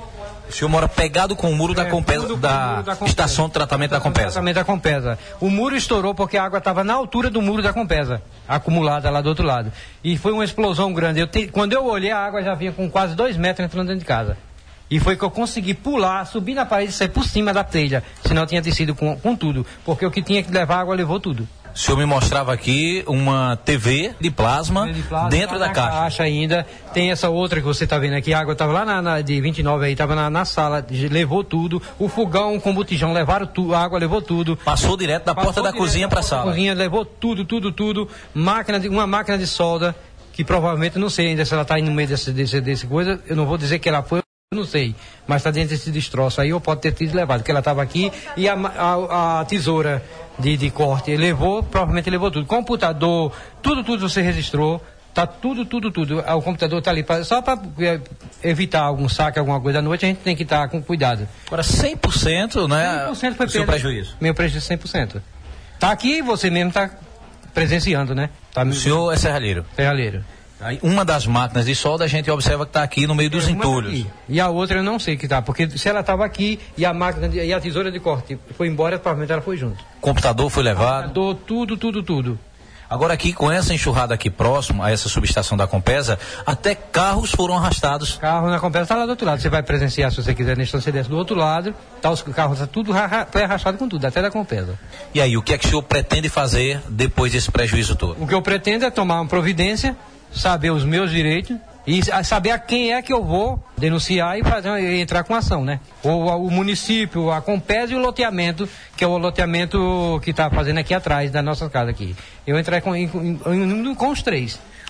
O senhor mora pegado com o muro da, é, Compesa, muro, da, muro da Compesa. Estação de Tratamento da Compesa. Tratamento da Compesa. O muro estourou porque a água estava na altura do muro da Compesa, acumulada lá do outro lado. E foi uma explosão grande. Eu te, quando eu olhei, a água já vinha com quase dois metros entrando dentro de casa. E foi que eu consegui pular, subir na parede e sair por cima da telha. Senão eu tinha descido com, com tudo. Porque o que tinha que levar água levou tudo. O senhor me mostrava aqui uma T V de plasma, de plasma dentro da caixa. caixa ainda. Tem essa outra que você está vendo aqui. A água estava lá na, na, de vinte e nove aí, estava na, na sala, levou tudo. O fogão com botijão levaram tudo, a água levou tudo. Passou direto da Passou porta da cozinha para a sala. Cozinha levou tudo, tudo, tudo. Máquina de, uma máquina de solda, que provavelmente, não sei ainda se ela está aí no meio desse, desse, desse coisa. Eu não vou dizer que ela foi. Não sei, mas está dentro desse destroço aí, ou pode ter tido levado, porque ela estava aqui e a, a, a tesoura de, de corte levou, provavelmente levou tudo. Computador, tudo, tudo você registrou, tá tudo, tudo, tudo. O computador está ali, pra, só para evitar algum saque, alguma coisa à noite, a gente tem que estar tá com cuidado. Agora cem por cento, né? cem por cento foi o seu prejuízo? Meu prejuízo cem por cento. Está aqui, você mesmo está presenciando, né? Tá, o senhor é serralheiro? Serralheiro. Aí, uma das máquinas de solda a gente observa que está aqui no meio dos entulhos. E a outra eu não sei que está, porque se ela estava aqui e a máquina de, e a tesoura de corte foi embora, provavelmente ela foi junto. Computador foi levado? Computador, tudo, tudo, tudo. Agora aqui, com essa enxurrada aqui próximo a essa subestação da Compesa, até carros foram arrastados. Carro na Compesa está lá do outro lado. Você vai presenciar, se você quiser, na estância desse do outro lado. Tá, os carros tá tudo foi arrastado com tudo, até da Compesa. E aí, o que é que o senhor pretende fazer depois desse prejuízo todo? O que eu pretendo é tomar uma providência, saber os meus direitos e saber a quem é que eu vou denunciar e fazer, entrar com ação, né? O, o município, a Compesa e o loteamento, que é o loteamento que está fazendo aqui atrás da nossa casa aqui. Eu entrar com, com, com os três.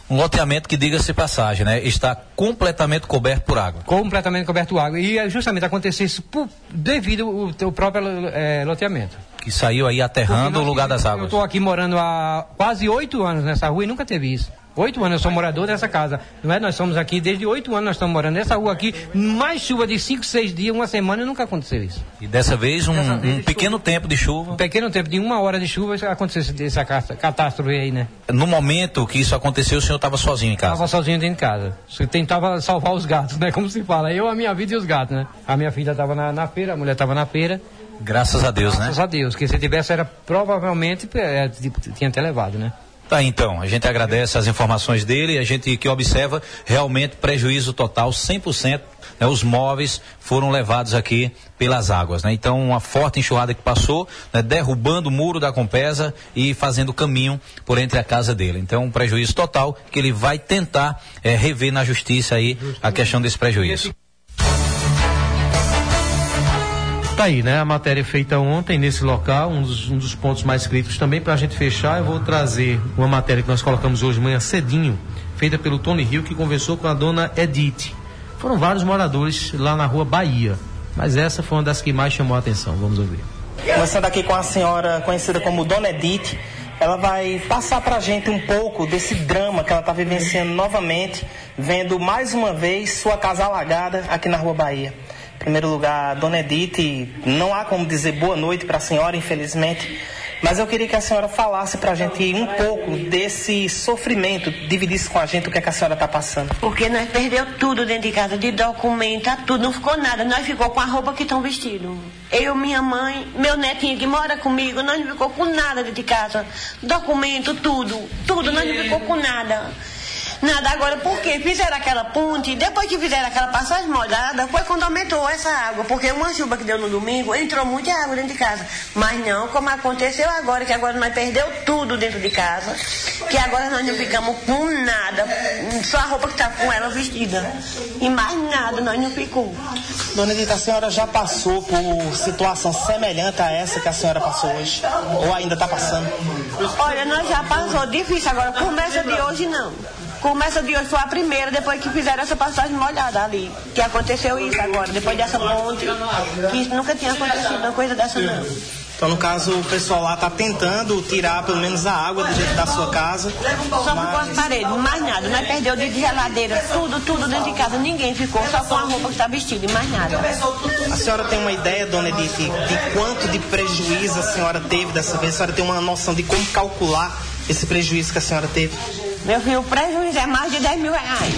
Um loteamento que, diga-se de passagem, né, está completamente coberto por água. Completamente coberto por água. E justamente aconteceu isso por, devido ao, ao próprio é, loteamento. Que saiu aí aterrando o lugar das águas. Eu estou aqui morando há quase oito anos nessa rua e nunca teve isso. Oito anos eu sou morador dessa casa. Não é? Nós somos aqui, desde oito anos nós estamos morando nessa rua aqui. Mais chuva de cinco, seis dias, uma semana, nunca aconteceu isso. E dessa vez, um, dessa vez, um pequeno chuva. tempo de chuva. Um pequeno tempo, de uma hora de chuva, aconteceu essa catástrofe aí, né? No momento que isso aconteceu, o senhor estava sozinho em casa? Estava sozinho dentro de casa. Eu tentava salvar os gatos, né? Como se fala. Eu, a minha vida e os gatos, né? A minha filha estava na, na feira, a mulher estava na feira. Graças a Deus, Graças né? Graças a Deus, que se tivesse era provavelmente é, tinha até levado, né? Tá, então, a gente agradece as informações dele, a gente que observa realmente prejuízo total, cem por cento, né, os móveis foram levados aqui pelas águas, né? Então, uma forte enxurrada que passou, né, derrubando o muro da Compesa e fazendo caminho por entre a casa dele. Então, um prejuízo total que ele vai tentar é, rever na justiça aí a questão desse prejuízo. Tá aí, né? A matéria feita ontem nesse local, um dos, um dos pontos mais críticos também. Pra gente fechar, eu vou trazer uma matéria que nós colocamos hoje de manhã cedinho, feita pelo Tony Rio, que conversou com a dona Edith. Foram vários moradores lá na rua Bahia, mas essa foi uma das que mais chamou a atenção. Vamos ouvir. Começando aqui com a senhora conhecida como Dona Edith, ela vai passar pra gente um pouco desse drama que ela está vivenciando novamente, vendo mais uma vez sua casa alagada aqui na rua Bahia. Em primeiro lugar, Dona Edith, não há como dizer boa noite para a senhora, infelizmente, mas eu queria que a senhora falasse para a gente um pouco desse sofrimento, dividisse com a gente o que, é que a senhora está passando. Porque nós perdeu tudo dentro de casa, de documento, tudo, não ficou nada, nós ficou com a roupa que estão vestidos. Eu, minha mãe, meu netinho que mora comigo, nós não ficou com nada dentro de casa, documento, tudo, tudo, nós não ficou com nada. Nada, agora por quê? Fizeram aquela ponte, depois que fizeram aquela passagem molhada, foi quando aumentou essa água, porque uma chuva que deu no domingo, entrou muita água dentro de casa. Mas não, como aconteceu agora, que agora nós perdeu tudo dentro de casa, que agora nós não ficamos com nada, só a roupa que está com ela vestida. E mais nada, nós não ficou. Dona Edith, a senhora já passou por situação semelhante a essa que a senhora passou hoje? Ou ainda está passando? Olha, nós já passou, difícil agora, começa de hoje não. Começa de hoje foi a primeira, depois que fizeram essa passagem molhada ali. Que aconteceu isso agora, depois dessa ponte. Que isso nunca tinha acontecido uma coisa dessa não. Então, no caso, o pessoal lá está tentando tirar pelo menos a água do jeito da sua casa. Só ficou as paredes, mais nada. Nós perdeu de geladeira, tudo, tudo dentro de casa. Ninguém ficou, só com a roupa que está vestida e mais nada. A senhora tem uma ideia, Dona Edith, de quanto de prejuízo a senhora teve dessa vez? A senhora tem uma noção de como calcular esse prejuízo que a senhora teve? Meu filho, o prejuízo é mais de dez mil reais.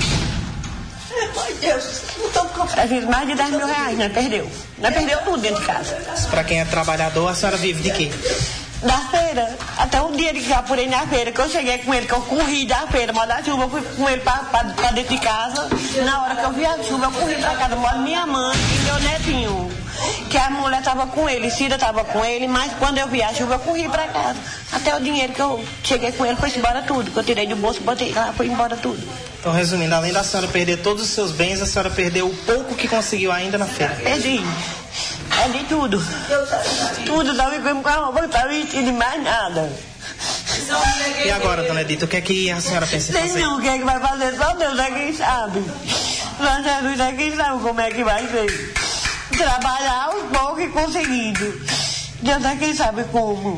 Meu Deus, não estou com prejuízo, mais de dez mil reais, nós perdeu. Nós perdeu tudo dentro de casa. Para quem é trabalhador, a senhora vive de quê? Da feira. Até um dia que já apurei na feira, que eu cheguei com ele, que eu corri da feira, mas da chuva, eu fui com ele para dentro de casa. Na hora que eu vi a chuva, eu corri para casa, moro minha mãe e meu netinho. Que a mulher estava com ele, Cida estava com ele, mas quando eu vi a chuva, eu corri para casa. Até o dinheiro que eu cheguei com ele, foi embora tudo. Que eu tirei do bolso, botei lá, foi embora tudo. Então, resumindo, além da senhora perder todos os seus bens, a senhora perdeu o pouco que conseguiu ainda na feira. Perdi. Perdi tudo. Tudo, não ficamos com a roupa que estava vestida e mais nada. E agora, Dona Edith, o que é que a senhora pensa em fazer? Sei não, o que é que vai fazer, só Deus é quem sabe. Só Jesus é quem sabe como é que vai ser. Trabalhar o pouco e conseguido. Deus é quem sabe como.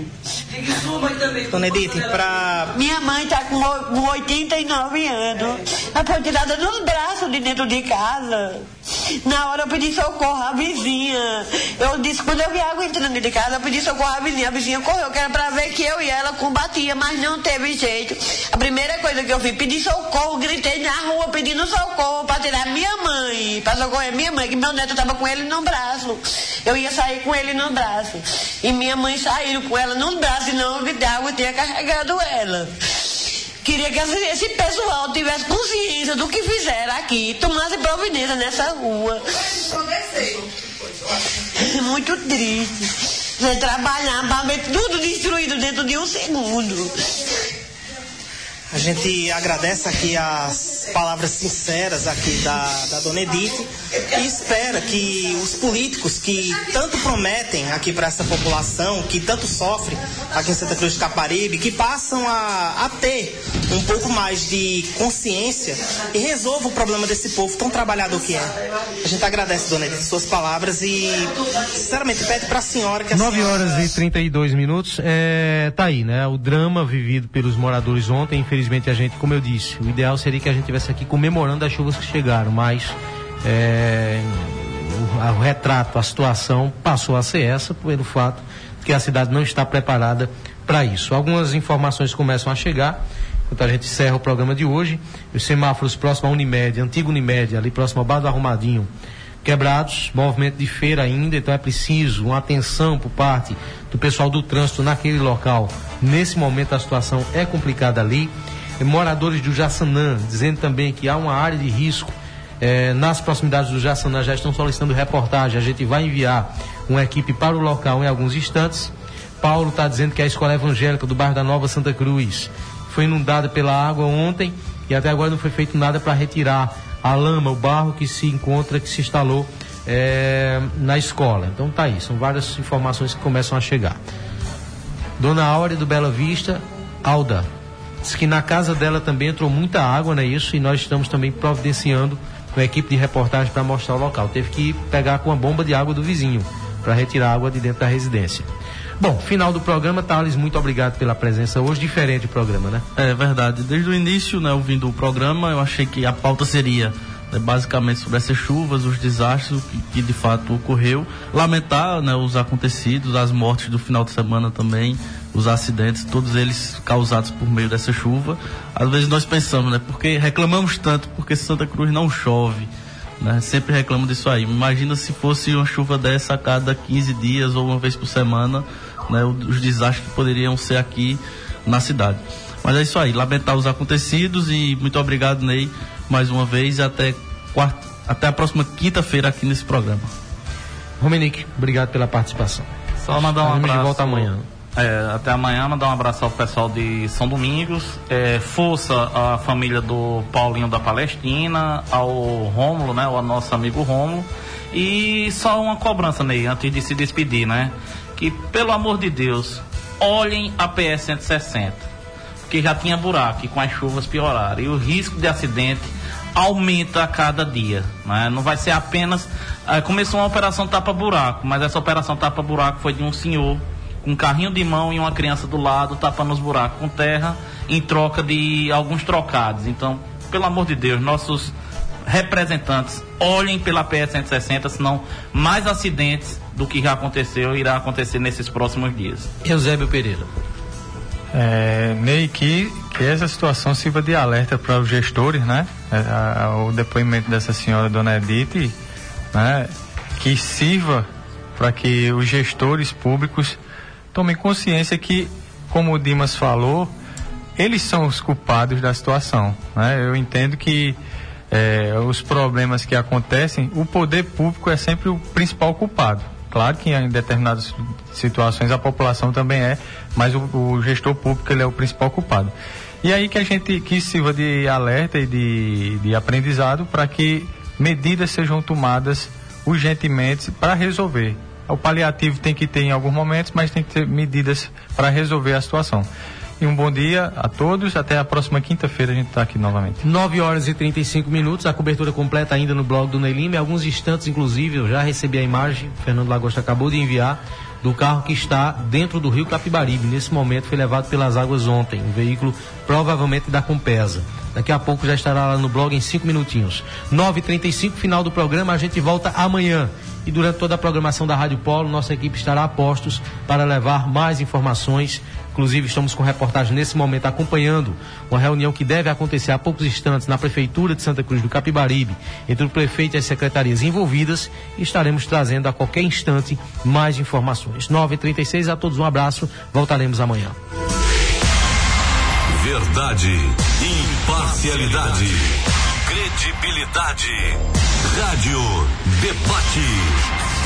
Dona Edith, pra... Minha mãe está com, com oitenta e nove anos. Ela foi tirada nos braços de dentro de casa. Na hora eu pedi socorro à vizinha. Eu disse, quando eu vi água entrando dentro de casa, eu pedi socorro à vizinha. A vizinha correu, que era pra ver que eu e ela combatia, mas não teve jeito. A primeira coisa que eu fiz, pedi socorro, gritei na rua pedindo socorro pra tirar minha mãe, pra socorrer minha mãe, que meu neto tava com ele no braço. Eu ia sair com ele no braço. E minha mãe saiu com ela no braço, e não de água tinha carregado ela. Queria que esse pessoal tivesse consciência do que fizeram aqui, tomasse providência nessa rua. Muito triste. Você trabalhar para ver tudo destruído dentro de um segundo. A gente agradece aqui a palavras sinceras aqui da, da Dona Edith e espera que os políticos que tanto prometem aqui para essa população, que tanto sofre aqui em Santa Cruz de Capibaribe, que passam a, a ter um pouco mais de consciência e resolvam o problema desse povo tão trabalhador que é. A gente agradece, Dona Edith, suas palavras e, sinceramente, pede para a senhora que a nove senhora... horas e trinta e dois minutos, é, tá aí, né? O drama vivido pelos moradores ontem, infelizmente a gente, como eu disse, o ideal seria que a gente estivesse aqui comemorando as chuvas que chegaram, mas é, o, o retrato, a situação passou a ser essa pelo fato de que a cidade não está preparada para isso. Algumas informações começam a chegar, enquanto a gente encerra o programa de hoje. Os semáforos próximo à Unimed, antigo Unimed, ali próximo ao Bar do Arrumadinho, quebrados, movimento de feira ainda, então é preciso uma atenção por parte do pessoal do trânsito naquele local. Nesse momento a situação é complicada ali. E moradores do Jaçanã dizendo também que há uma área de risco eh, nas proximidades do Jaçanã, já estão solicitando reportagem. A gente vai enviar uma equipe para o local em alguns instantes. Paulo está dizendo que a escola evangélica do bairro da Nova Santa Cruz foi inundada pela água ontem e até agora não foi feito nada para retirar a lama, o barro que se encontra, que se instalou é, na escola. Então tá aí, são várias informações que começam a chegar. Dona Áurea do Bela Vista, Alda, diz que na casa dela também entrou muita água, não é isso? E nós estamos também providenciando uma equipe de reportagem para mostrar o local. Teve que pegar com a bomba de água do vizinho para retirar a água de dentro da residência. Bom, final do programa. Thales, muito obrigado pela presença hoje. Diferente o programa, né? É verdade. Desde o início, né, ouvindo o programa, eu achei que a pauta seria, né, basicamente sobre essas chuvas, os desastres que, que de fato ocorreu. Lamentar, né, os acontecidos, as mortes do final de semana também, os acidentes, todos eles causados por meio dessa chuva. Às vezes nós pensamos, né, porque reclamamos tanto porque Santa Cruz não chove, né? Sempre reclamo disso aí. Imagina se fosse uma chuva dessa a cada quinze dias ou uma vez por semana, né, os desastres que poderiam ser aqui na cidade. Mas é isso aí, lamentar os acontecidos e muito obrigado, Ney, mais uma vez, e até, quarta, até a próxima quinta-feira aqui nesse programa. Romenique, obrigado pela participação. Só mandar um a abraço. De volta amanhã. É, até amanhã, mandar um abraço ao pessoal de São Domingos, é, força à família do Paulinho da Palestina, ao Rômulo, né, ao nosso amigo Rômulo, e só uma cobrança, Ney, antes de se despedir, né, que pelo amor de Deus, olhem a P S cento e sessenta, porque já tinha buraco e com as chuvas pioraram, e o risco de acidente aumenta a cada dia, né? Não vai ser apenas, é, começou uma operação tapa-buraco, mas essa operação tapa-buraco foi de um senhor com um carrinho de mão e uma criança do lado tapando os buracos com terra em troca de alguns trocados. Então, pelo amor de Deus, nossos representantes olhem pela P S cento e sessenta, senão mais acidentes do que já aconteceu irá acontecer nesses próximos dias. Eusébio Pereira. É, Ney, que, que essa situação sirva de alerta para os gestores, né? A, a, o depoimento dessa senhora, Dona Edith, né? Que sirva para que os gestores públicos tomem consciência que, como o Dimas falou, eles são os culpados da situação, né? Eu entendo que é, os problemas que acontecem, o poder público é sempre o principal culpado. Claro que em determinadas situações a população também é, mas o, o gestor público ele é o principal culpado. E aí que a gente que sirva de alerta e de, de aprendizado para que medidas sejam tomadas urgentemente para resolver. O paliativo tem que ter em alguns momentos, mas tem que ter medidas para resolver a situação. E um bom dia a todos, até a próxima quinta-feira a gente está aqui novamente. nove horas e trinta e cinco minutos, a cobertura completa ainda no blog do Ney Lima. Em alguns instantes, inclusive, eu já recebi a imagem, o Fernando Lagosta acabou de enviar, do carro que está dentro do rio Capibaribe. Nesse momento foi levado pelas águas ontem, um veículo provavelmente da Compesa. Daqui a pouco já estará lá no blog em cinco minutinhos. nove e trinta e cinco, final do programa, a gente volta amanhã. E durante toda a programação da Rádio Polo, nossa equipe estará a postos para levar mais informações. Inclusive, estamos com reportagem nesse momento acompanhando uma reunião que deve acontecer há poucos instantes na Prefeitura de Santa Cruz do Capibaribe, entre o prefeito e as secretarias envolvidas, e estaremos trazendo a qualquer instante mais informações. nove e trinta e seis, a todos um abraço, voltaremos amanhã. Verdade, imparcialidade, credibilidade. Rádio Debate.